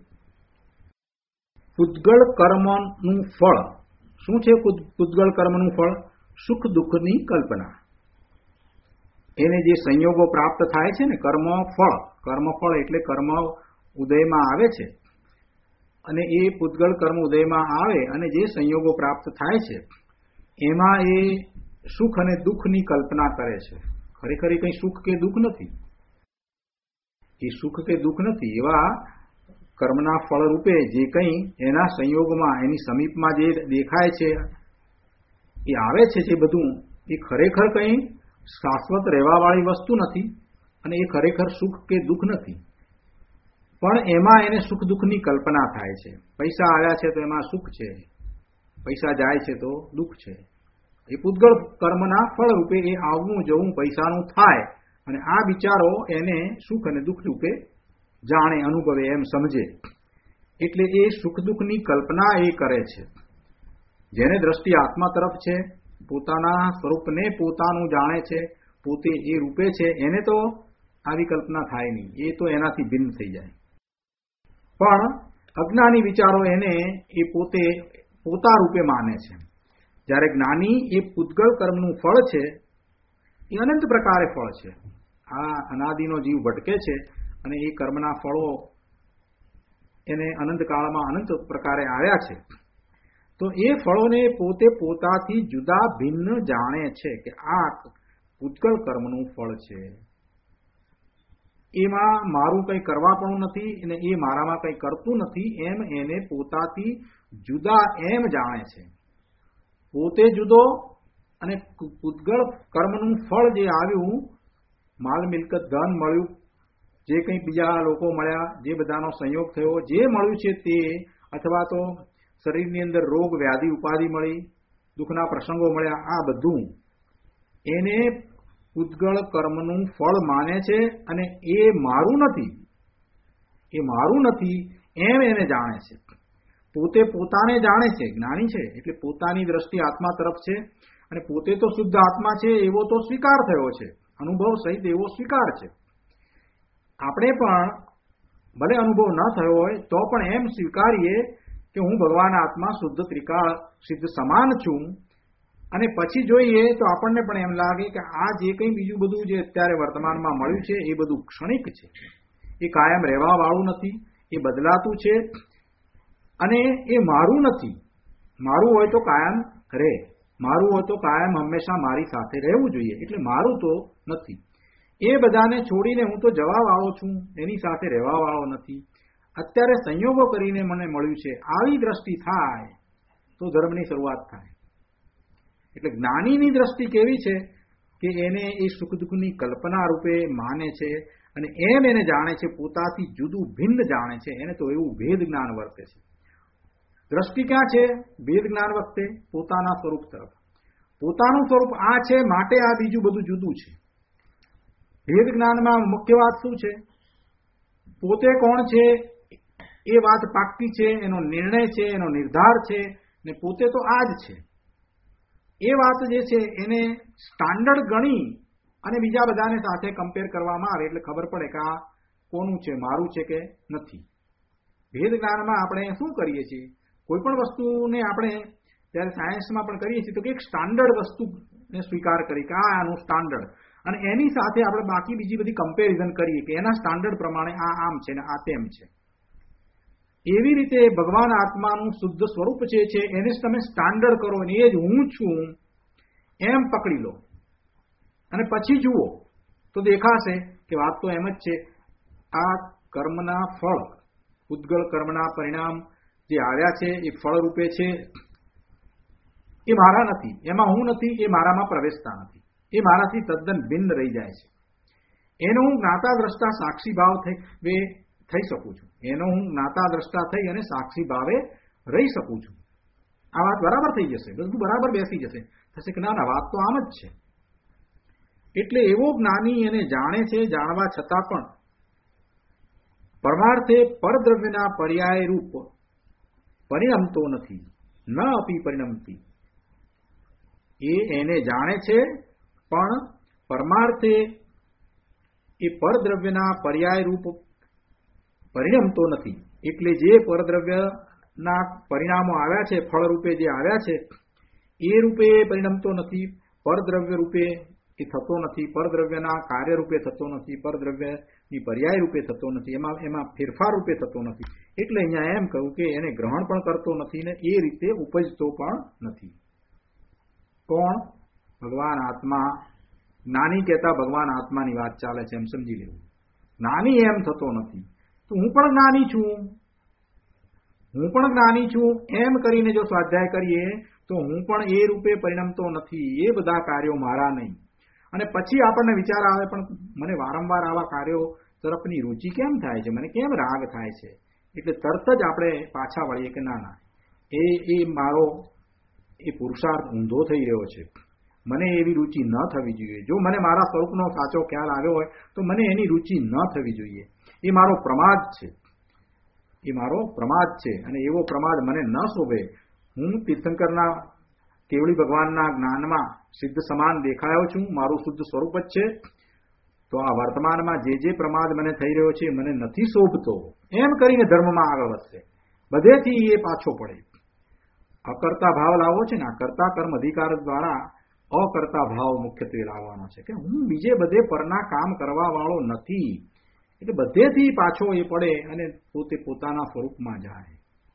પૂતગળ કર્મનું ફળ શું છે? પૂતગળ કર્મનું ફળ સુખ દુઃખની કલ્પના. એને જે સંયોગો પ્રાપ્ત થાય છે ને, કર્મ ફળ, કર્મ ફળ એટલે કર્મ ઉદયમાં આવે છે, અને એ પૂતગળ કર્મ ઉદયમાં આવે અને જે સંયોગો પ્રાપ્ત થાય છે એમાં એ સુખ અને દુઃખની કલ્પના કરે છે. ખરેખર એ કંઈ સુખ કે દુઃખ નથી, એ સુખ કે દુઃખ નથી. એવા કર્મના ફળ રૂપે જે કંઈ એના સંયોગમાં એની સમીપમાં જે દેખાય છે એ આવે છે, જે બધું એ ખરેખર કંઈ શાશ્વત રહેવાવાળી વસ્તુ નથી, અને એ ખરેખર સુખ કે દુઃખ નથી. પણ એમાં એને સુખ દુઃખની કલ્પના થાય છે. પૈસા આવ્યા છે તો એમાં સુખ છે, પૈસા જાય છે તો દુઃખ છે. એ પૂતગળ કર્મના ફળ રૂપે એ આવવું જવું પૈસાનું થાય, અને આ વિચારો એને સુખ અને દુઃખ રૂપે જાણે, અનુભવે, એમ સમજે. એટલે એ સુખ દુઃખની કલ્પના એ કરે છે. જેને દ્રષ્ટિ આત્મા તરફ છે, પોતાના સ્વરૂપને પોતાનું જાણે છે, પોતે એ રૂપે છે, એને તો આવી કલ્પના થાય નહીં, એ તો એનાથી ભિન્ન થઈ જાય. પણ અજ્ઞાની વિચારો એને એ પોતે પોતા રૂપે માને છે. જ્યારે જ્ઞાની એ પૂતગળ કર્મનું ફળ છે, એ અનંત પ્રકારે ફળ છે. આ અનાદિનો જીવ ભટકે છે અને એ કર્મના ફળો એને અનંત કાળમાં અનંત પ્રકારે આવ્યા છે. તો એ ફળોને પોતે પોતાથી જુદા ભિન્ન જાણે છે કે આ પૂતગળ કર્મનું ફળ છે. એમાં મારું કંઈ કરવા પણ નથી અને એ મારામાં કંઈ કરતું નથી, એમ એને પોતાથી જુદા એમ જાણે છે. પોતે જુદો અને પૂતગળ કર્મનું ફળ જે આવ્યું, માલ મિલકત ધન મળ્યું, જે કંઈ બીજા લોકો મળ્યા, જે બધાનો સંયોગ થયો, જે મળ્યું છે તે, અથવા તો શરીરની અંદર રોગ વ્યાધિ ઉપાધિ મળી, દુઃખના પ્રસંગો મળ્યા, આ બધું એને પૂતગળ કર્મનું ફળ માને છે. અને એ મારું નથી, એ મારું નથી એમ એને જાણે છે. પોતે પોતાને જાણે છે. જ્ઞાની છે એટલે પોતાની દ્રષ્ટિ આત્મા તરફ છે, અને પોતે તો શુદ્ધ આત્મા છે એવો તો સ્વીકાર થયો છે, અનુભવ સહિત એવો સ્વીકાર છે. આપણે પણ ભલે અનુભવ ન થયો હોય તો પણ એમ સ્વીકારીએ કે હું ભગવાન આત્મા શુદ્ધ ત્રિકાળ સિદ્ધ સમાન છું. અને પછી જોઈએ તો આપણને પણ એમ લાગે કે આ જે કંઈ બીજું બધું જે અત્યારે વર્તમાનમાં મળ્યું છે એ બધું ક્ષણિક છે, એ કાયમ રહેવા વાળું નથી, એ બદલાતું છે, અને એ મારું નથી. મારું હોય તો કાયમ રહે, મારું હોય તો કાયમ હંમેશા મારી સાથે રહેવું જોઈએ, એટલે મારું તો નથી. એ બધાને છોડીને હું તો જવા વાળો છું, એની સાથે રહેવા વાળો નથી. અત્યારે સંયોગો કરીને મને મળ્યું છે, આવી દ્રષ્ટિ થાય તો ધર્મની શરૂઆત થાય. એટલે જ્ઞાનીની દ્રષ્ટિ કેવી છે કે એને એ સુખ દુઃખની કલ્પના રૂપે માને છે, અને એમ એને જાણે છે, પોતાથી જુદું ભિન્ન જાણે છે. એને તો એવું ભેદ જ્ઞાન વર્તે છે. દ્રષ્ટિ ક્યાં છે ભેદ જ્ઞાન વખતે? પોતાના સ્વરૂપ તરફ. પોતાનું સ્વરૂપ આ છે માટે આ બીજું બધું જુદું છે. ભેદ જ્ઞાનમાં મુખ્ય વાત શું છે? પોતે કોણ છે એ વાત પાક્કી છે, એનો નિર્ણય છે, એનો નિર્ધાર છે, ને પોતે તો આ જ છે. એ વાત જે છે એને સ્ટાન્ડર્ડ ગણી અને બીજા બધાને સાથે કમ્પેર કરવામાં આવે એટલે ખબર પડે કે આ કોનું છે, મારું છે કે નથી. ભેદ જ્ઞાનમાં આપણે શું કરીએ છીએ? કોઈ પણ વસ્તુને આપણે ત્યારે સાયન્સમાં પણ કરીએ છીએ તો કે એક સ્ટાન્ડર્ડ વસ્તુને સ્વીકાર કરી કે આ આનું સ્ટાન્ડર્ડ, અને એની સાથે આપણે બાકી બીજી બધી કમ્પેરિઝન કરીએ કે એના સ્ટાન્ડર્ડ પ્રમાણે આ આમ છે ને આ તેમ છે. એવી રીતે ભગવાન આત્માનું શુદ્ધ સ્વરૂપ જે છે એને જ તમે સ્ટાન્ડર્ડ કરો અને એ જ હું છું એમ પકડી લો અને પછી જુઓ તો દેખાશે કે વાત તો એમ જ છે. આ કર્મના ફળ, ઉદ્ગળ કર્મના પરિણામ જે આવ્યા છે એ ફળ રૂપે છે, એ મારા નથી, એમાં હું નથી, એ મારામાં પ્રવેશતા નથી, એ મારાથી તદ્દન ભિન્ન રહી જાય છે. એનો હું જ્ઞાતા દ્રષ્ટા સાક્ષી ભાવ થઈ થઈ શકું છું, એનો હું જ્ઞાતા દ્રષ્ટા થઈ અને સાક્ષી ભાવે રહી શકું છું. આ વાત બરાબર થઈ જશે, બધું બરાબર બેસી જશે. થશે કે ના ના વાત તો આમ જ છે. એટલે એવો જ્ઞાની એને જાણે છે, જાણવા છતાં પણ પરમાર્થે પરદ્રવ્યના પર્યાય રૂપ પરિણમતો નથી, ન અપી પરિણમતી. એ એને જાણે છે પણ પરમાર્થે એ પરદ્રવ્યના પર્યાય રૂપ પરિણમતો નથી. એટલે જે પરદ્રવ્યના પરિણામો આવ્યા છે, ફળ રૂપે જે આવ્યા છે એ રૂપે પરિણમતો નથી, પરદ્રવ્ય રૂપે એ થતો નથી, પરદ્રવ્યના કાર્ય રૂપે થતો નથી, પરદ્રવ્યની પર્યાય રૂપે થતો નથી, એમાં એમાં ફેરફાર રૂપે થતો નથી. એટલે અહીંયા એમ કહ્યું કે એને ગ્રહણ પણ કરતો નથી ને એ રીતે ઉપજતો પણ નથી. કોણ? ભગવાન આત્મા. જ્ઞાની કહેતા ભગવાન આત્માની વાત ચાલે છે એમ સમજી લેવું. જ્ઞાની એમ થતો નથી તો હું પણ જ્ઞાની છું, હું પણ જ્ઞાની છું એમ કરીને જો સ્વાધ્યાય કરીએ તો હું પણ એ રૂપે પરિણમતો નથી, એ બધા કાર્યો મારા નહીં. અને પછી આપણને વિચાર આવે પણ મને વારંવાર આવા કાર્યો તરફની રુચિ કેમ થાય છે, મને કેમ રાગ થાય છે. એટલે તરત જ આપણે પાછા વળીએ કે ના ના એ એ મારો એ પુરુષાર્થ ઊંધો થઈ રહ્યો છે, મને એવી રુચિ ન થવી જોઈએ. જો મને મારા સ્વરૂપનો સાચો ખ્યાલ આવ્યો હોય તો મને એની રુચિ ન થવી જોઈએ. એ મારો પ્રમાદ છે, એ મારો પ્રમાદ છે અને એવો પ્રમાદ મને ન શોભે. હું તીર્થંકરના કેવળી ભગવાનના જ્ઞાનમાં સિદ્ધ સમાન દેખાયો છું, મારું શુદ્ધ સ્વરૂપ જ છે. તો આ વર્તમાનમાં જે જે પ્રમાદ મને થઈ રહ્યો છે મને નથી શોભતો એમ કરીને ધર્મમાં આગળ વધશે. બધેથી એ પાછો પડે. અકર્તા ભાવ લાવવો છે ને, આ કર્તા કર્મ અધિકાર દ્વારા અકર્તા ભાવ મુખ્યત્વે લાવવાનો છે કે હું બીજે બધે પરના કામ કરવા વાળો નથી. એટલે બધેથી પાછો એ પડે અને પોતે પોતાના સ્વરૂપમાં જાય.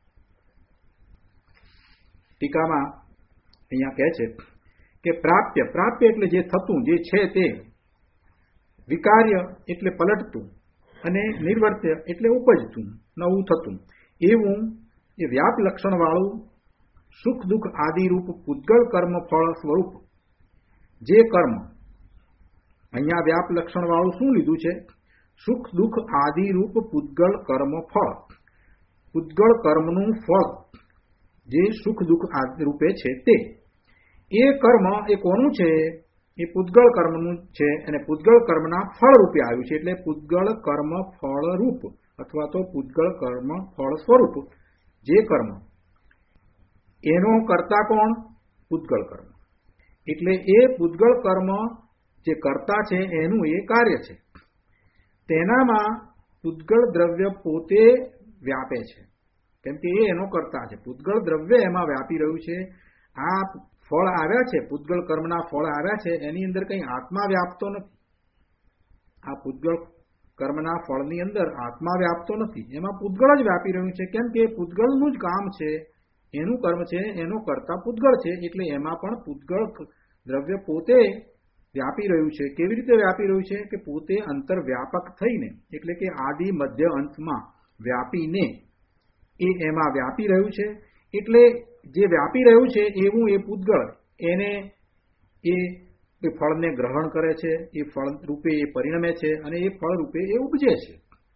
ટીકામાં અહીંયા કહે છે કે પ્રાપ્ય, પ્રાપ્ય એટલે જે થતું, જે છે તે, વિકાર્ય એટલે પલટતું, અને નિર્વર્ત્ય એટલે ઉપજતું, નવું થતું, એવું એ વ્યાપ લક્ષણ વાળું સુખ દુઃખ આદિરૂપ પૂતગળ કર્મ ફળ સ્વરૂપ જે કર્મ, અહીંયા વ્યાપ લક્ષણ વાળું શું લીધું છે? સુખ દુઃખ આદિરૂપ પૂતગળ કર્મ ફળ. પૂતગળ કર્મનું ફળ જે સુખ દુઃખ આદિ રૂપે છે તે, એ કર્મ એ કોનું છે? એ પૂતગળ કર્મનું છે અને પૂતગળ કર્મના ફળ રૂપે આવ્યું છે. એટલે પૂતગળ કર્મ ફળ રૂપ અથવા તો પૂતગળ કર્મ ફળ સ્વરૂપ જે કર્મ, એનો કર્તા કોણ? પૂતગળ કર્મ. એટલે એ પૂતગળ કર્મ જે કર્તા છે એનું એ કાર્ય છે. તેનામાં પૂતગળ દ્રવ્ય પોતે વ્યાપે છે, કેમ કે એ એનો કર્તા છે. પૂતગળ દ્રવ્ય એમાં વ્યાપી રહ્યું છે. આ ફળ આવ્યા છે, પૂતગળ કર્મના ફળ આવ્યા છે, એની અંદર કંઈ આત્મા વ્યાપતો નથી. આ પૂતગળ કર્મના ફળની અંદર આત્મા વ્યાપતો નથી, એમાં પૂતગળ જ વ્યાપી રહ્યું છે. કેમ કે પૂતગળનું જ કામ છે, એનું કર્મ છે, એનો કર્તા પૂતગળ છે. એટલે એમાં પણ પૂતગળ દ્રવ્ય પોતે વ્યાપી રહ્યું છે. કેવી રીતે વ્યાપી રહ્યું છે? કે પોતે અંતર વ્યાપક થઈને, એટલે કે આદિ મધ્ય અંતમાં વ્યાપીને એ એમાં વ્યાપી રહ્યું છે. એટલે જે વ્યાપી રહ્યું છે એવું એ પૂતગળ એને એ ફળને ગ્રહણ કરે છે, એ ફળ રૂપે એ પરિણમે છે અને એ ફળ રૂપે એ ઉપજે છે.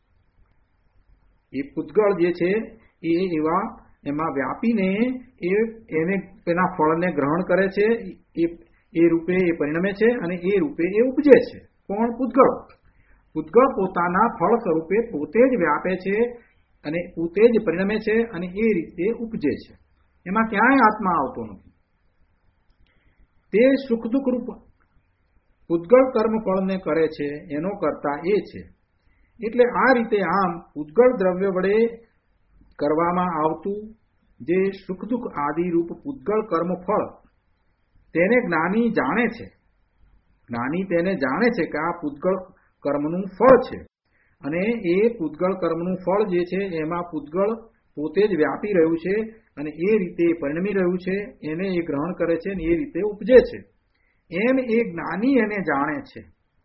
એ પૂતગળ જે છે એ એવા એમાં વ્યાપીને એ એને એના ફળને ગ્રહણ કરે છે, એ એ રૂપે એ પરિણમે છે અને એ રૂપે એ ઉપજે છે. કોણ? પૂતગળ. પૂતગળ પોતાના ફળ સ્વરૂપે પોતે જ વ્યાપે છે અને પોતે જ પરિણમે છે અને એ રીતે ઉપજે છે. એમાં ક્યાંય આત્મા આવતો નથી. તે સુખ દુઃખ રૂપ પૂતગળ કર્મ ફળને કરે છે, એનો કર્તા એ છે. એટલે આ રીતે આમ પૂતગળ દ્રવ્ય વડે કરવામાં આવતું જે સુખ દુઃખ આદિ રૂપ પૂતગળ કર્મ ફળ તેને જ્ઞાની જાણે છે. જ્ઞાની તેને જાણે છે કે આ પૂતગળ કર્મનું ફળ છે અને એ પૂતગળ કર્મનું ફળ જે છે એમાં પૂતગળ પોતે જ વ્યાપી રહ્યું છે અને એ રીતે પરિણમી રહ્યું છે, એને એ ગ્રહણ કરે છે અને એ રીતે ઉપજે છે. એમ એ જ્ઞાની એને જાણે છે,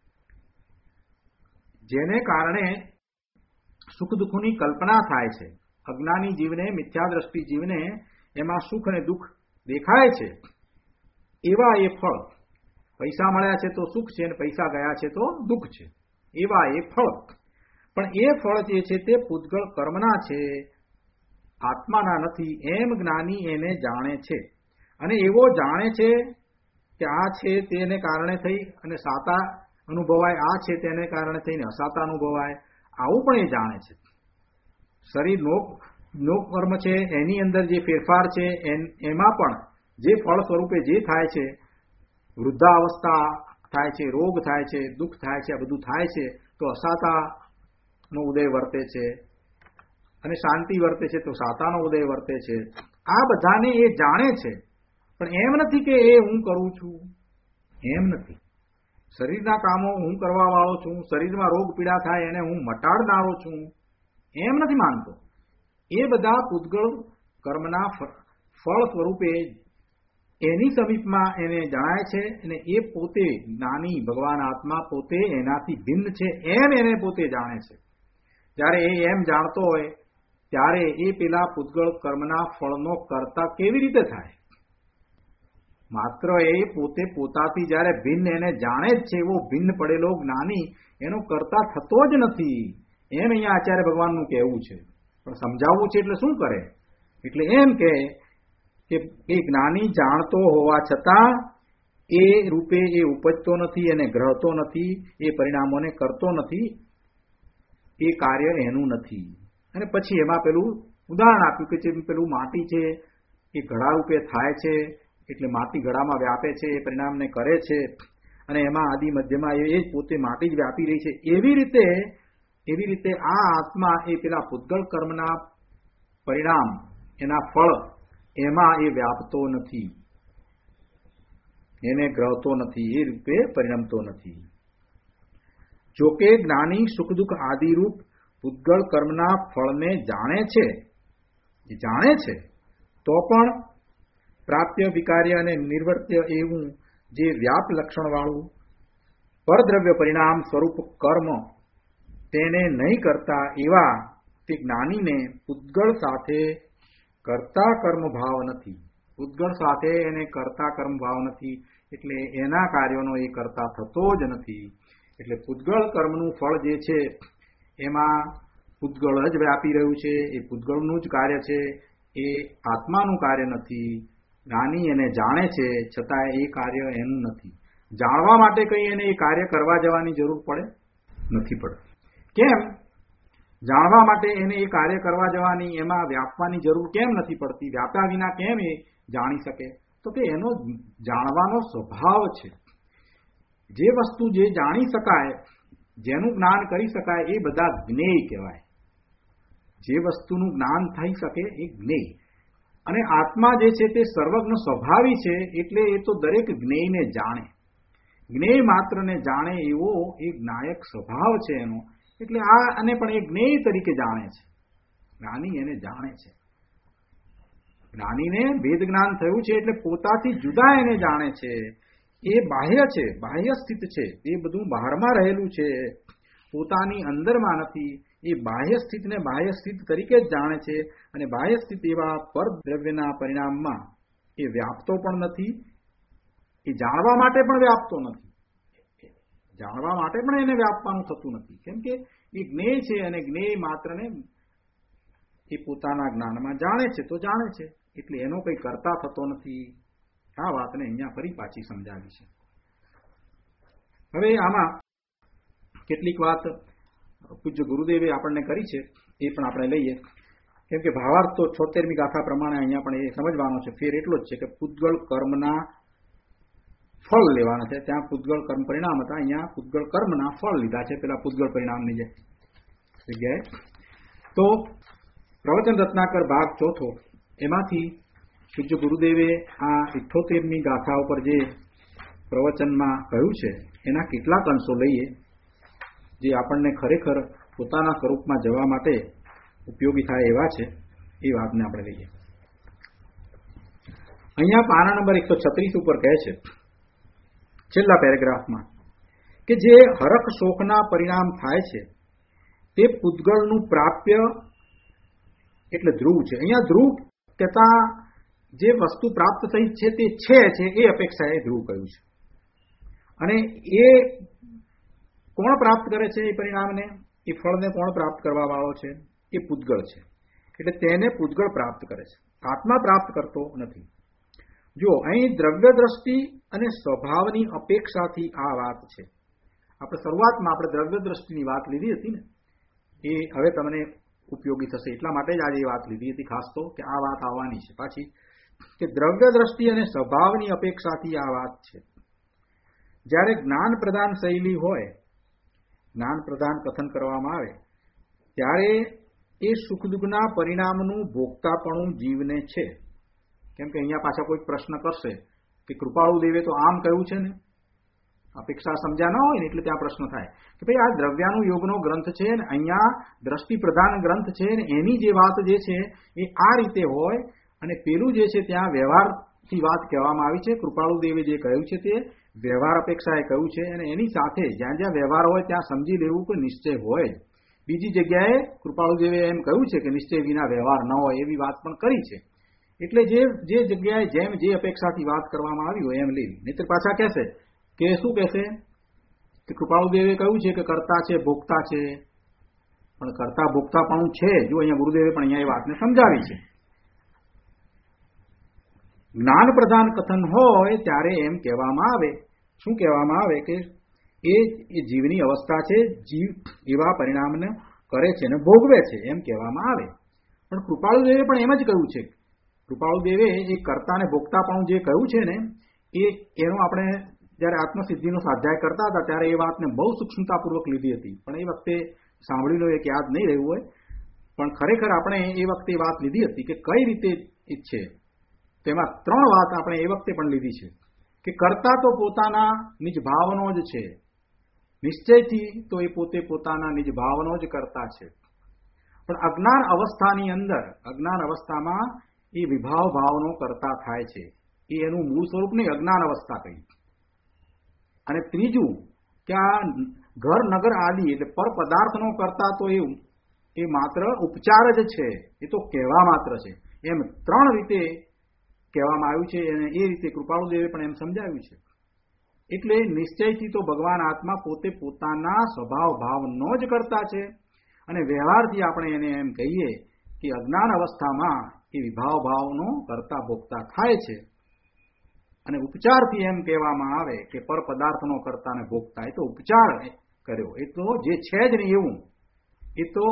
જેને કારણે સુખ દુઃખની કલ્પના થાય છે. અજ્ઞાની જીવને, મિથ્યા દ્રષ્ટિ જીવને એમાં સુખ અને દુઃખ દેખાય છે. એવા એ ફળ, પૈસા મળ્યા છે તો સુખ છે અને પૈસા ગયા છે તો દુઃખ છે, એવા એ ફળ. પણ એ ફળ જે છે તે પૂતગળ કર્મના છે, આત્માના નથી. એમ જ્ઞાની એને જાણે છે અને એવો જાણે છે કે આ છે તેને કારણે થઈ અને સાતા અનુભવાય, આ છે તેને કારણે થઈને અસાતા અનુભવાય, આવું પણ એ જાણે છે. શરીર નો નો કર્મ છે એની અંદર જે ફેરફાર છે એમાં પણ જે ફળ સ્વરૂપે જે થાય છે, વૃદ્ધાવસ્થા થાય છે, રોગ થાય છે, દુઃખ થાય છે, આ બધું થાય છે તો અસાતાનો ઉદય વર્તે છે અને શાંતિ વર્તે છે તો સાતાનો ઉદય વર્તે છે. આ બધાને એ જાણે છે, પણ એમ નથી કે એ હું કરું છું, એમ નથી. શરીરના કામો હું કરવા વાળો છું, શરીરમાં રોગ પીડા થાય એને હું મટાડનારો છું, એમ નથી માનતો. એ બધા પૂતગળ કર્મના ફળ સ્વરૂપે એની સમીપમાં એને જણાય છે અને એ પોતે જ્ઞાની ભગવાન આત્મા પોતે એનાથી ભિન્ન છે એમ એને પોતે જાણે છે. જ્યારે એ એમ જાણતો હોય ત્યારે એ પેલા પૂતગળ કર્મના ફળનો કર્તા કેવી રીતે થાય? માત્ર એ પોતે પોતાથી જ્યારે ભિન્ન એને જાણે જ છે, એવો ભિન્ન પડેલો જ્ઞાની એનો કર્તા થતો જ નથી, એમ અહીંયા આચાર્ય ભગવાનનું કહેવું છે. પણ સમજાવવું છે એટલે શું કરે? એટલે એમ કે એ જ્ઞાની જાણતો હોવા છતાં એ રૂપે એ ઉપજતો નથી, એને ગ્રહતો નથી, એ પરિણામોને કરતો નથી, એ કાર્ય એનું નથી. અને પછી એમાં પેલું ઉદાહરણ આપ્યું કે જે પેલું માટી છે એ ઘડા રૂપે થાય છે, એટલે માટી ઘડામાં વ્યાપે છે, એ પરિણામને કરે છે અને એમાં આદિ મધ્યમાં એ જ પોતે માટી જ વ્યાપી રહી છે. એવી રીતે એવી રીતે આ આત્મા એ પેલા પૂતગળ કર્મના પરિણામ, એના ફળ, એમાં એ વ્યાપતો નથી, એને ગ્રહતો નથી, એ રૂપે પરિણમતો નથી. જોકે જ્ઞાની સુખ દુઃખ આદિરૂપ પૂતગળ કર્મના ફળને જાણે છે, એ જાણે છે તો પણ પ્રાપ્ય વિકાર્ય અને નિર્વર્ત્ય એવું જે વ્યાપ લક્ષણ વાળું પરદ્રવ્ય પરિણામ સ્વરૂપ કર્મ તેને નહીં કરતા એવા તે જ્ઞાનીને પૂતગળ સાથે કરતા કર્મ ભાવ નથી. પૂતગળ સાથે એને કરતા કર્મ ભાવ નથી, એટલે એના કાર્યોનો એ કરતા થતો જ નથી. એટલે પૂતગળ કર્મનું ફળ જે છે એમાં પૂતગળ જ વ્યાપી રહ્યું છે, એ પૂતગળનું જ કાર્ય છે, એ આત્માનું કાર્ય નથી. જ્ઞાની એને જાણે છે છતાં એ કાર્ય એનું નથી. જાણવા માટે કઈ એને એ કાર્ય કરવા જવાની જરૂર પડે નથી પડતી. કેમ? જાણવા માટે એને એ કાર્ય કરવા જવાની, એમાં વ્યાપવાની જરૂર કેમ નથી પડતી? વ્યાપ્યા વિના કેમ એ જાણી શકે? તો કે એનો જાણવાનો સ્વભાવ છે. જે વસ્તુ જે જાણી શકાય, જેનું જ્ઞાન કરી શકાય, એ બધા જ્ઞેય કહેવાય. જે વસ્તુનું જ્ઞાન થઈ શકે એ જ્ઞેય. અને આત્મા જે છે તે સર્વજ્ઞ સ્વભાવી છે, એટલે એ તો દરેક જ્ઞેયને જાણે. જ્ઞેય માત્રને જાણે એવો એ જ્ઞાયક સ્વભાવ છે એનો. એટલે આ અને પણ એ જ્ઞેય તરીકે જાણે છે. જ્ઞાની એને જાણે છે. જ્ઞાનીને ભેદ જ્ઞાન થયું છે એટલે પોતાથી જુદા એને જાણે છે. એ બાહ્ય છે, બાહ્ય સ્થિત છે, એ બધું બહારમાં રહેલું છે, પોતાની અંદરમાં નથી. એ બાહ્ય સ્થિતને બાહ્ય સ્થિત તરીકે જ જાણે છે અને બાહ્ય સ્થિત એવા પરદ્રવ્યના પરિણામમાં એ વ્યાપતો પણ નથી, એ જાણવા માટે પણ વ્યાપતો નથી. જાણવા માટે પણ એને વ્યાપવાનું થતું નથી, કેમ કે એ જ્ઞેય છે અને જ્ઞેય માત્રને એ પોતાના જ્ઞાનમાં જાણે છે તો જાણે છે, એટલે એનો કંઈ કરતા થતો નથી. આ વાતને અહીંયા ફરી પાછી સમજાવી છે. હવે આમાં કેટલીક વાત પૂજ્ય ગુરુદેવે આપણને કરી છે, એ પણ આપણે લઈએ. કેમ કે ભાવાર્થ તો છોતેરમી ગાથા પ્રમાણે અહીંયા પણ એ સમજવાનો છે. ફેર એટલો જ છે કે પૂતગળ કર્મના ફળ લેવાના છે. ત્યાં પૂતગળ કર્મ પરિણામ હતા, અહીંયા પૂતગળ કર્મના ફળ લીધા છે પેલા પૂતગળ પરિણામની જગ્યાએ. તો પ્રવચન રત્નાકર ભાગ ચોથો એમાંથી પૂજ્ય ગુરુદેવે આ ઇઠ્ઠોતેરની ગાથા ઉપર જે પ્રવચનમાં કહ્યું છે એના કેટલાક અંશો લઈએ જે આપણને ખરેખર પોતાના સ્વરૂપમાં જવા માટે ઉપયોગી થાય એવા છે. એ વાતને આપણે લઈએ. અહીંયા પાના નંબર એકસો છત્રીસ ઉપર કહે છે છેલ્લા પેરેગ્રાફમાં કે જે હરખ શોકના પરિણામ થાય છે તે પૂતગળનું પ્રાપ્ય એટલે ધ્રુવ છે. અહીંયા ધ્રુવ કહેતા જે વસ્તુ પ્રાપ્ત થઈ છે તે છે છે એ અપેક્ષાએ ધ્રુવ કહ્યું છે. અને એ કોણ પ્રાપ્ત કરે છે એ પરિણામને, એ ફળને કોણ પ્રાપ્ત કરવા વાળો છે? એ પૂતગળ છે. એટલે તેને પૂતગળ પ્રાપ્ત કરે છે, આત્મા પ્રાપ્ત કરતો નથી. જો અહીં દ્રવ્ય દ્રષ્ટિ અને સ્વભાવની અપેક્ષાથી આ વાત છે. આપણે શરૂઆતમાં આપણે દ્રવ્ય દ્રષ્ટિની વાત લીધી હતી ને, એ હવે તમને ઉપયોગી થશે એટલા માટે જ આજે એ વાત લીધી હતી ખાસ તો, કે આ વાત આવવાની છે પાછી, કે દ્રવ્ય દ્રષ્ટિ અને સ્વભાવની અપેક્ષાથી આ વાત છે. જ્યારે જ્ઞાન પ્રદાન શૈલી હોય, જ્ઞાન પ્રદાન કથન કરવામાં આવે ત્યારે એ સુખ દુઃખના પરિણામનું ભોગતાપણું જીવને છે. કેમ કે અહીંયા પાછા કોઈ પ્રશ્ન કરશે કે કૃપાળુ દેવે તો આમ કહ્યું છે ને, અપેક્ષા સમજ્યા ન હોય ને એટલે ત્યાં પ્રશ્ન થાય કે ભાઈ આ દ્રવ્યાનું યોગનો ગ્રંથ છે ને અહીંયા દ્રષ્ટિ પ્રધાન ગ્રંથ છે ને એની જે વાત જે છે એ આ રીતે હોય અને પેલું જે છે ત્યાં વ્યવહારથી વાત કહેવામાં આવી છે. કૃપાળુ દેવે જે કહ્યું છે તે વ્યવહાર અપેક્ષાએ કહ્યું છે અને એની સાથે જ્યાં જ્યાં વ્યવહાર હોય ત્યાં સમજી લેવું કોઈ નિશ્ચય હોય જ. બીજી જગ્યાએ કૃપાળુ દેવે એમ કહ્યું છે કે નિશ્ચય વિના વ્યવહાર ન હોય એવી વાત પણ કરી છે. એટલે જે જે જગ્યાએ જેમ જે અપેક્ષાથી વાત કરવામાં આવી હોય એમ લેવી. નહીતર પાછા કહેશે કે શું કહેશે કે કૃપાળુ દેવે કહ્યું છે કે કર્તા છે ભોગતા છે, પણ કર્તા ભોગતા પણ છે. જો અહીંયા ગુરુદેવે પણ અહીંયા એ વાતને સમજાવી છે. જ્ઞાન પ્રધાન કથન હોય ત્યારે એમ કહેવામાં આવે, શું કહેવામાં આવે કે એ એ જીવની અવસ્થા છે, જીવ એવા પરિણામને કરે છે અને ભોગવે છે એમ કહેવામાં આવે. પણ કૃપાળુ દેવે પણ એમ જ કહ્યું છે. કૃપાળુ દેવે એ કર્તા અને ભોગતાપણું જે કહ્યું છે ને એ એનો આપણે જ્યારે આત્મસિદ્ધિનો સ્વાધ્યાય કરતા હતા ત્યારે એ વાતને બહુ સૂક્ષ્મતાપૂર્વક લીધી હતી, પણ એ વખતે સાંભળી લો એક યાદ નહીં રહ્યું હોય, પણ ખરેખર આપણે એ વખતે વાત લીધી હતી કે કઈ રીતે ઈચ્છે. તેમાં ત્રણ વાત આપણે એ વખતે પણ લીધી છે કે કર્તા તો પોતાના નિજ ભાવનો જ છે, નિશ્ચયથી તો એ પોતે પોતાના નિજ ભાવનો જ કરતા છે. પણ અજ્ઞાન અવસ્થાની અંદર, અજ્ઞાન અવસ્થામાં એ વિભાવ ભાવનો કરતા થાય છે. એ એનું મૂળ સ્વરૂપ નહીં, અજ્ઞાન અવસ્થા કહી. અને ત્રીજું કે આ ઘર નગર આદિ એટલે પર પદાર્થનો કરતા તો એ એ માત્ર ઉપચાર જ છે, એ તો કહેવા માત્ર છે. એમ ત્રણ રીતે કહેવામાં આવ્યું છે અને એ રીતે કૃપાળુ દેવે પણ એમ સમજાવ્યું છે. એટલે નિશ્ચયથી તો ભગવાન આત્મા પોતે પોતાના સ્વભાવ ભાવનો જ કરતા છે અને વ્યવહારથી આપણે એને એમ કહીએ કે અજ્ઞાન અવસ્થામાં એ વિભાવ ભાવનો કરતા ભોગતા થાય છે. અને ઉપચારથી એમ કહેવામાં આવે કે પર પદાર્થનો કરતા ને ભોગતા, એ તો ઉપચાર કર્યો, એ તો જે છે જ નહીં એવું, એ તો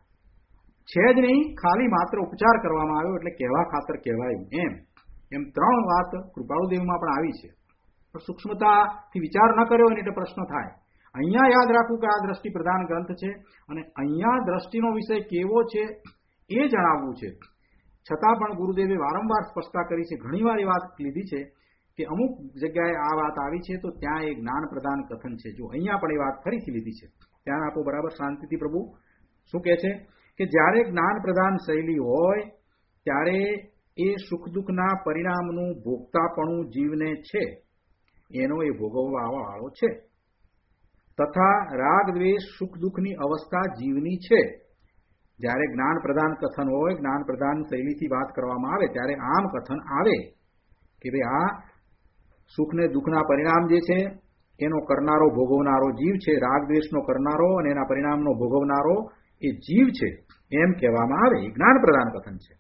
છે જ નહીં, ખાલી માત્ર ઉપચાર કરવામાં આવ્યો એટલે કહેવા ખાતર કહેવાયું. એમ એમ ત્રણ વાત કૃપાળુદેવમાં પણ આવી છે. પણ સૂક્ષ્મતાથી વિચાર ન કર્યો હોય એટલે પ્રશ્ન થાય. અહીંયા યાદ રાખવું કે આ દ્રષ્ટિ પ્રધાન ગ્રંથ છે અને અહીંયા દ્રષ્ટિનો વિષય કેવો છે એ જણાવવું છે. છતાં પણ ગુરુદેવે વારંવાર સ્પષ્ટતા કરી છે, ઘણીવાર એ વાત લીધી છે કે અમુક જગ્યાએ આ વાત આવી છે તો ત્યાં એ જ્ઞાન પ્રદાન કથન છે. જો અહીંયા પણ એ વાત ફરીથી લીધી છે. ધ્યાન આપો બરાબર શાંતિથી. પ્રભુ શું કહે છે કે જ્યારે જ્ઞાન પ્રદાન શૈલી હોય ત્યારે એ સુખ દુઃખના પરિણામનું ભોગતાપણું જીવને છે, એનો એ ભોગવવા વાળો છે. તથા રાગ દ્વેષ સુખ દુઃખની અવસ્થા જીવની છે. જ્યારે જ્ઞાન પ્રદાન કથન હોય, જ્ઞાન પ્રદાન શૈલીથી વાત કરવામાં આવે ત્યારે આમ કથન આવે કે ભાઈ આ સુખ ને દુઃખના પરિણામ જે છે એનો કરનારો ભોગવનારો જીવ છે, રાગ દ્વેષનો કરનારો અને એના પરિણામનો ભોગવનારો એ જીવ છે એમ કહેવામાં આવે. જ્ઞાન પ્રદાન કથન છે.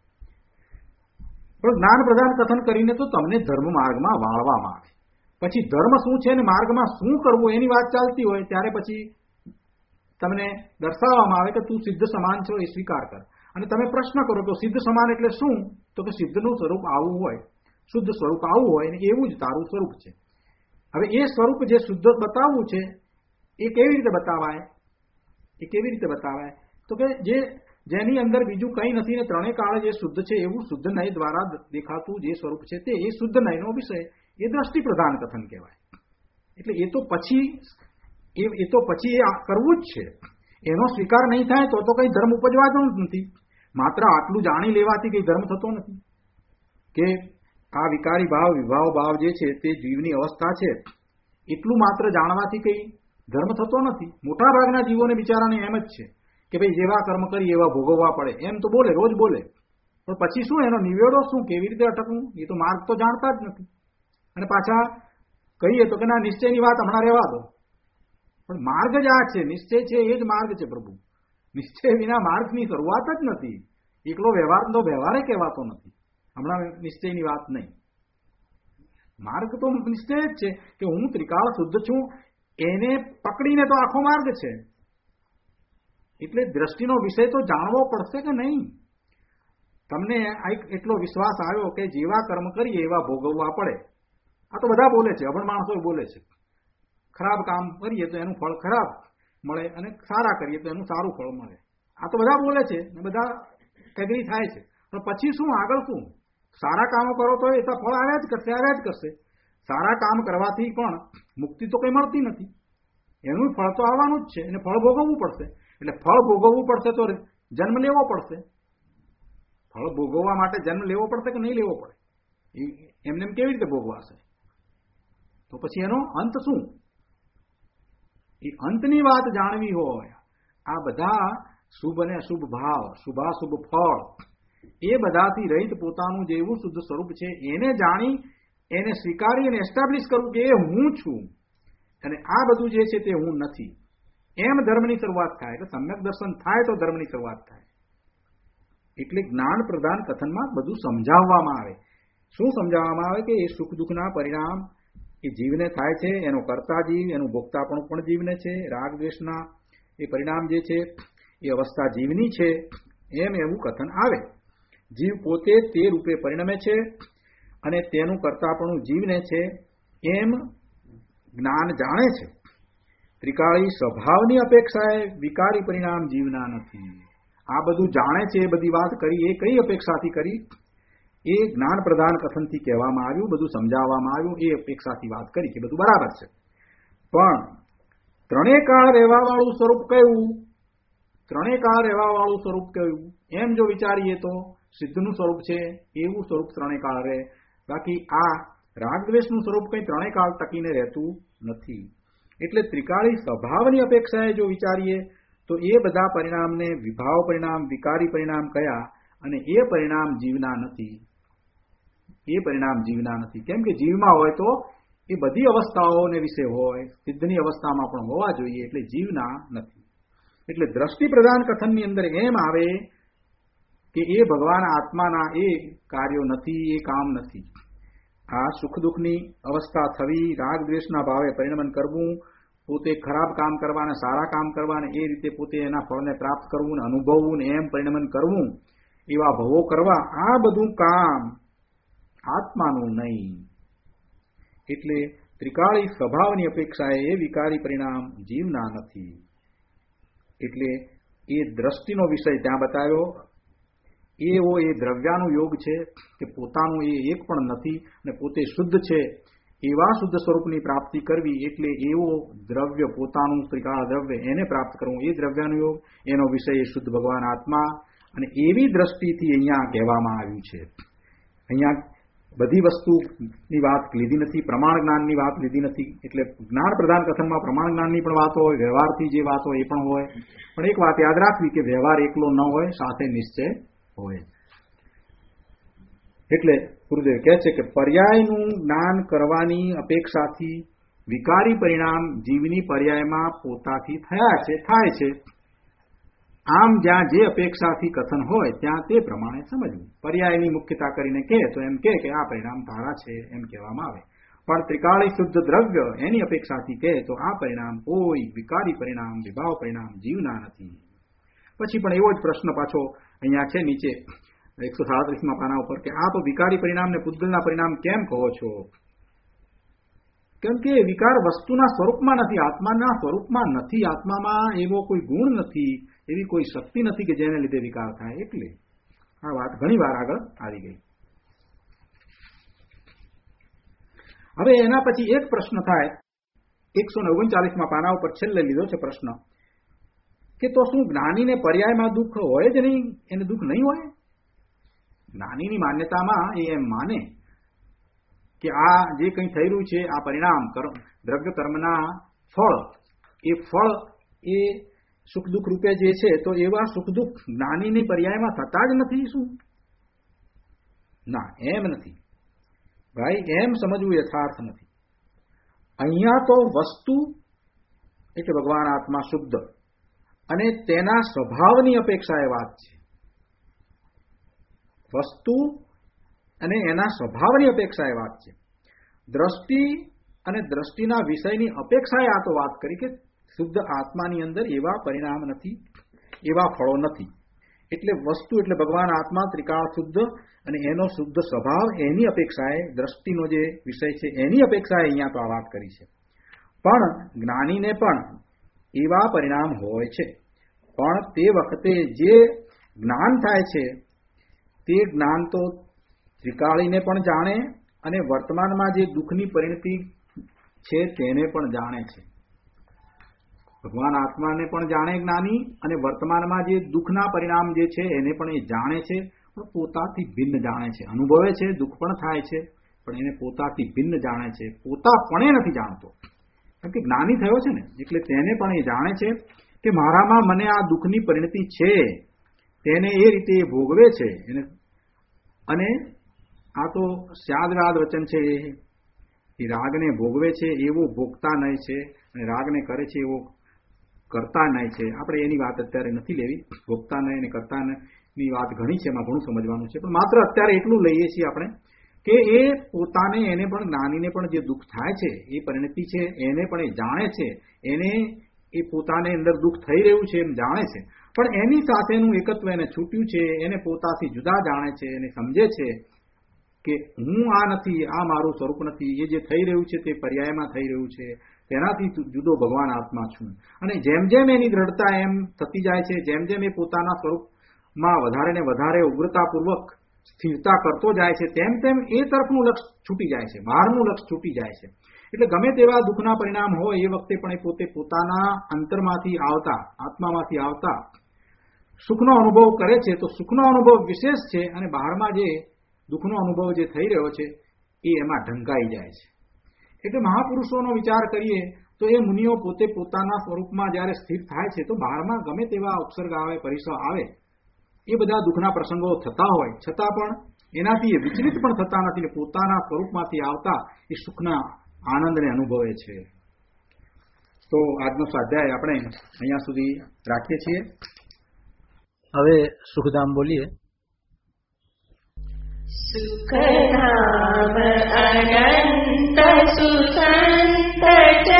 પણ જ્ઞાન પ્રદાન કથન કરીને તો તમને ધર્મ માર્ગમાં વાળવામાં આવે. પછી ધર્મ શું છે અને માર્ગમાં શું કરવું એની વાત ચાલતી હોય ત્યારે પછી તમને દર્શાવવામાં આવે કે તું સિદ્ધ સમાન છો એ સ્વીકાર કર. અને તમે પ્રશ્ન કરો તો સિદ્ધ સમાન એટલે શું? તો કે સિદ્ધનું સ્વરૂપ આવું હોય, શુદ્ધ સ્વરૂપ આવું હોય ને એવું જ તારું સ્વરૂપ છે. હવે એ સ્વરૂપ જે શુદ્ધ બતાવવું છે એ કેવી રીતે બતાવાય? એ કેવી રીતે બતાવાય? તો કે જે જેની અંદર બીજું કંઈ નથી ને ત્રણેય કાળ જે શુદ્ધ છે એવું શુદ્ધ નય દ્વારા દેખાતું જે સ્વરૂપ છે તે એ શુદ્ધ નયનો વિષય એ દ્રષ્ટિ પ્રધાન કથન કહેવાય. એટલે એ તો પછી એ તો પછી એ કરવું જ છે. એનો સ્વીકાર નહીં થાય તો તો કઈ ધર્મ ઉપજવાનો જ નથી. માત્ર આટલું જાણી લેવાથી કઈ ધર્મ થતો નથી કે આ વિકારી ભાવ વિભાવ ભાવ જે છે તે જીવની અવસ્થા છે એટલું માત્ર જાણવાથી કઈ ધર્મ થતો નથી. મોટા ભાગના જીવોને બિચારાને એમ જ છે કે ભાઈ જેવા કર્મ કરી એવા ભોગવવા પડે એમ તો બોલે, રોજ બોલે, પણ પછી શું એનો નિવેડો શું, કેવી રીતે અટકવું એ તો માર્ગ તો જાણતા જ નથી. અને પાછા કહીએ તો કે ના નિશ્ચયની વાત હમણાં રહેવા દો, પણ માર્ગ જ આ છે, નિશ્ચય છે એ જ માર્ગ છે પ્રભુ. નિશ્ચય વિના માર્ગની શરૂઆત જ નથી. એકલો વ્યવહાર તો વ્યવહારે કહેવાતો નથી. હમણાં નિશ્ચયની વાત નહીં. માર્ગ તો નિશ્ચય જ છે કે હું ત્રિકાળ શુદ્ધ છું એને પકડીને તો આખો માર્ગ છે. એટલે દ્રષ્ટિનો વિષય તો જાણવો પડશે કે નહીં. તમને એટલો વિશ્વાસ આવ્યો કે જેવા કર્મ કરીએ એવા ભોગવવા પડે. આ તો બધા બોલે છે, અભણ માણસો બોલે છે. ખરાબ કામ કરીએ તો એનું ફળ ખરાબ મળે અને સારા કરીએ તો એનું સારું ફળ મળે. આ તો બધા બોલે છે ને બધા એગ્રી થાય છે, પણ પછી શું, આગળ શું? સારા કામો કરો તો એ તો ફળ આવ્યા જ કરશે, આવ્યા જ કરશે. સારા કામ કરવાથી પણ મુક્તિ તો કંઈ મળતી નથી. એનું ફળ તો આવવાનું જ છે, એને ફળ ભોગવવું પડશે. એટલે ફળ ભોગવવું પડશે તો જન્મ લેવો પડશે. ફળ ભોગવવા માટે જન્મ લેવો પડશે કે નહીં લેવો પડે? એમને એમ કેવી રીતે ભોગવાશે? તો પછી એનો અંત શું? એ અંતની વાત જાણવી હોય, આ બધા શુભ અને અશુભ ભાવ, શુભાશુભ ફળ એ બધાથી રહિત પોતાનું જેવું શુદ્ધ સ્વરૂપ છે એને જાણી એને સ્વીકારી અને એસ્ટાબ્લિશ કરવું કે એ હું છું અને આ બધું જે છે તે હું નથી. એમ ધર્મની શરૂઆત થાય. એટલે સમ્યક દર્શન થાય તો ધર્મની શરૂઆત થાય. એટલે જ્ઞાન પ્રધાન કથનમાં બધું સમજાવવામાં આવે. શું સમજાવવામાં આવે? કે એ સુખ દુઃખના પરિણામ એ જીવને થાય છે, એનો કર્તા જીવ, એનું ભોગતાપણું પણ જીવને છે. રાગ દ્વેષના એ પરિણામ જે છે એ અવસ્થા જીવની છે. એમ એવું કથન આવે. જીવ પોતે તે રૂપે પરિણમે છે અને તેનું કર્તાપણું જીવને છે એમ જ્ઞાન જાણે છે. ત્રિકાળી સ્વભાવની અપેક્ષાએ વિકારી પરિણામ જીવના નથી. આ બધું જાણે છે, એ બધી વાત કરી, એ કઈ અપેક્ષાથી કરી? એ જ્ઞાન પ્રધાન કથનથી કહેવામાં આવ્યું, બધું સમજાવવામાં આવ્યું, એ અપેક્ષાથી વાત કરી કે બધું બરાબર છે. પણ ત્રણેય કાળ રહેવા વાળું સ્વરૂપ કયું? ત્રણેય કાળ રહેવા વાળું સ્વરૂપ કયું? એમ જો વિચારીએ તો સિદ્ધનું સ્વરૂપ છે એવું સ્વરૂપ ત્રણેય કાળ રહે. બાકી આ રાગદ્વેષનું સ્વરૂપ કંઈ ત્રણેય કાળ ટકીને રહેતું નથી. એટલે ત્રિકાળી સ્વભાવની અપેક્ષાએ જો વિચારીએ તો એ બધા પરિણામને વિભાવ પરિણામ, વિકારી પરિણામ કયા અને એ પરિણામ જીવના નથી. એ પરિણામ જીવના નથી. કેમ કે જીવમાં હોય તો એ બધી અવસ્થાઓને વિશે હોય, સિદ્ધની અવસ્થામાં પણ હોવા જોઈએ, એટલે જીવના નથી. એટલે દ્રષ્ટિ પ્રધાન કથનની અંદર એમ આવે કે એ ભગવાન આત્માના એ કાર્યો નથી, એ કામ નથી. આ સુખ દુઃખની અવસ્થા થવી, રાગ દ્વેષના ભાવે પરિણમન કરવું, પોતે ખરાબ કામ કરવા અને સારા કામ કરવા અને એ રીતે પોતે એના ફળને પ્રાપ્ત કરવું ને અનુભવવું ને એમ પરિણમન કરવું, એવા ભવો કરવા, આ બધું કામ આત્માનું નહીં. એટલે ત્રિકાળી સ્વભાવની અપેક્ષાએ એ વિકારી પરિણામ જીવના નથી. એટલે એ દ્રષ્ટિનો વિષય ત્યાં બતાવ્યો. એવો એ દ્રવ્યાનું યોગ છે કે પોતાનું એ એક પણ નથી અને પોતે શુદ્ધ છે એવા શુદ્ધ સ્વરૂપની પ્રાપ્તિ કરવી. એટલે એવો દ્રવ્ય, પોતાનું ત્રિકાળ દ્રવ્ય એને પ્રાપ્ત કરવું, એ દ્રવ્યાનું યોગ, એનો વિષય એ શુદ્ધ ભગવાન આત્મા. અને એવી દ્રષ્ટિથી અહીંયા કહેવામાં આવ્યું છે. અહીંયા બધી વસ્તુની વાત લીધી નથી, પ્રમાણ જ્ઞાનની વાત લીધી નથી. એટલે જ્ઞાન પ્રધાન કથનમાં પ્રમાણ જ્ઞાનની પણ વાત હોય, વ્યવહારથી જે વાત હોય એ પણ હોય. પણ એક વાત યાદ રાખવી કે વ્યવહાર એકલો ન હોય, સાથે નિશ્ચય હોય. એટલે ગુરુદેવ કહે છે કે પર્યાયનું જ્ઞાન કરવાની અપેક્ષાથી વિકારી પરિણામ જીવની પર્યાયમાં પોતાથી થયા છે, થાય છે. આમ જ્યાં જે અપેક્ષાથી કથન હોય ત્યાં તે પ્રમાણે સમજવું. પર્યાયની મુખ્યતા કરીને કહે તો એમ કહે કે આ પરિણામ તારા છે એમ કહેવામાં આવે. પણ ત્રિકાળી શુદ્ધ દ્રવ્ય એની અપેક્ષાથી કહે તો આ પરિણામ કોઈ વિકારી પરિણામ, વિભાવ પરિણામ જીવના નથી. પછી પણ એવો જ પ્રશ્ન પાછો અહીંયા છે નીચે એકસો સાડત્રીસમાં પાના ઉપર કે આપ વિકારી પરિણામને પૂતગલના પરિણામ કેમ કહો છો? કેમ કે વિકાર વસ્તુના સ્વરૂપમાં નથી, આત્માના સ્વરૂપમાં નથી. આત્મામાં એવો કોઈ ગુણ નથી એવી કોઈ શક્તિ નથી કે જેને લીધે વિકાર થાય. એટલે આ વાત ઘણી વાર આગળ આવી ગઈ. હવે એના પછી એક પ્રશ્ન થાય, એકસો ને ઓગણચાલીસમાં પાના ઉપર છેલ્લે લીધો છે પ્રશ્ન કે તો શું જ્ઞાનીને પર્યાયમાં દુઃખ હોય જ નહીં, એને દુઃખ નહીં હોય? જ્ઞાનીની માન્યતામાં એ એમ માને કે આ જે કંઈ થઈ રહ્યું છે આ પરિણામ દ્રવ્ય કર્મના ફળ, એ ફળ એ સુખ દુઃખ રૂપે જે છે તો એવા સુખ દુઃખ જ્ઞાનીની પર્યાયમાં થતા જ નથી. શું ના, એમ નથી ભાઈ, એમ સમજવું યથાર્થ નથી. અહીંયા તો વસ્તુ એટલે ભગવાન આત્મા શુદ્ધ અને તેના સ્વભાવની અપેક્ષા એ વાત છે. વસ્તુ અને એના સ્વભાવની અપેક્ષા એ વાત છે. દ્રષ્ટિ અને દ્રષ્ટિના વિષયની અપેક્ષાએ આ તો વાત કરી કે શુદ્ધ આત્માની અંદર એવા પરિણામ નથી, એવા ફળો નથી. એટલે વસ્તુ એટલે ભગવાન આત્મા ત્રિકાળ શુદ્ધ અને એનો શુદ્ધ સ્વભાવ, એની અપેક્ષાએ દ્રષ્ટિનો જે વિષય છે એની અપેક્ષાએ અહીંયા તો આ વાત કરી છે. પણ જ્ઞાનીને પણ એવા પરિણામ હોય છે, પણ તે વખતે જે જ્ઞાન થાય છે તે જ્ઞાન તો ત્રિકાળીને પણ જાણે અને વર્તમાનમાં જે દુઃખની પરિણતિ છે તેને પણ જાણે છે. ભગવાન આત્માને પણ જાણે જ્ઞાની અને વર્તમાનમાં જે દુઃખના પરિણામ જે છે એને પણ એ જાણે છે, પણ પોતાથી ભિન્ન જાણે છે. અનુભવે છે, દુઃખ પણ થાય છે, પણ એને પોતાથી ભિન્ન જાણે છે, પોતા પણ નથી જાણતો. કારણ કે જ્ઞાની થયો છે ને, એટલે તેને પણ એ જાણે છે કે મારામાં મને આ દુઃખની પરિણતિ છે, તેને એ રીતે ભોગવે છે. અને આ તો સ્યાદરાદ વચન છે, એ રાગને ભોગવે છે એવો ભોગતા નહીં છે અને રાગને કરે છે એવો કરતા નહીં છે. આપણે એની વાત અત્યારે નથી લેવી. ભોગતા નહીં અને કરતા ની વાત ઘણી છે, એમાં ઘણું સમજવાનું છે, પણ માત્ર અત્યારે એટલું લઈએ છીએ આપણે કે એ પોતાને, એને પણ જ્ઞાનીને પણ જે દુઃખ થાય છે એ પરિણતિ છે એને પણ એ જાણે છે, એને એ પોતાને અંદર દુઃખ થઈ રહ્યું છે એમ જાણે છે, પણ એની સાથેનું એકત્વ એને છૂટ્યું છે, એને પોતાથી જુદા જાણે છે, એને સમજે છે કે હું આ નથી, આ મારું સ્વરૂપ નથી, એ જે થઈ રહ્યું છે તે પર્યાયમાં થઈ રહ્યું છે, તેનાથી જુદો ભગવાન આત્મા છું. અને જેમ જેમ એની દ્રઢતા એમ થતી જાય છે, જેમ જેમ એ પોતાના સ્વરૂપમાં વધારે ને વધારે ઉગ્રતાપૂર્વક સ્થિરતા કરતો જાય છે, તેમ તેમ એ તરફનું લક્ષ્ય છૂટી જાય છે, બહારનું લક્ષ્ય છૂટી જાય છે. એટલે ગમે તેવા દુઃખના પરિણામ હોય એ વખતે પણ એ પોતે પોતાના અંતરમાંથી આવતા, આત્મામાંથી આવતા સુખનો અનુભવ કરે છે, તો સુખનો અનુભવ વિશેષ છે અને બહારમાં જે દુઃખનો અનુભવ જે થઈ રહ્યો છે એ એમાં ઢંકાઈ જાય છે. એટલે મહાપુરુષોનો વિચાર કરીએ તો એ મુનિઓ પોતે પોતાના સ્વરૂપમાં જ્યારે સ્થિર થાય છે તો બહારમાં ગમે તેવા ઉપસર્ગ આવે, પરિસર આવે, એ બધા દુઃખના પ્રસંગો થતા હોય છતાં પણ એનાથી એ વિચલિત પણ થતા નથી, પોતાના સ્વરૂપમાંથી આવતા એ સુખના આનંદને અનુભવે છે. તો આજનો સ્વાધ્યાય આપણે અહીંયા સુધી રાખીએ છીએ. હવે સુખધામ બોલીએ. સુખધામ અનંત સુસંત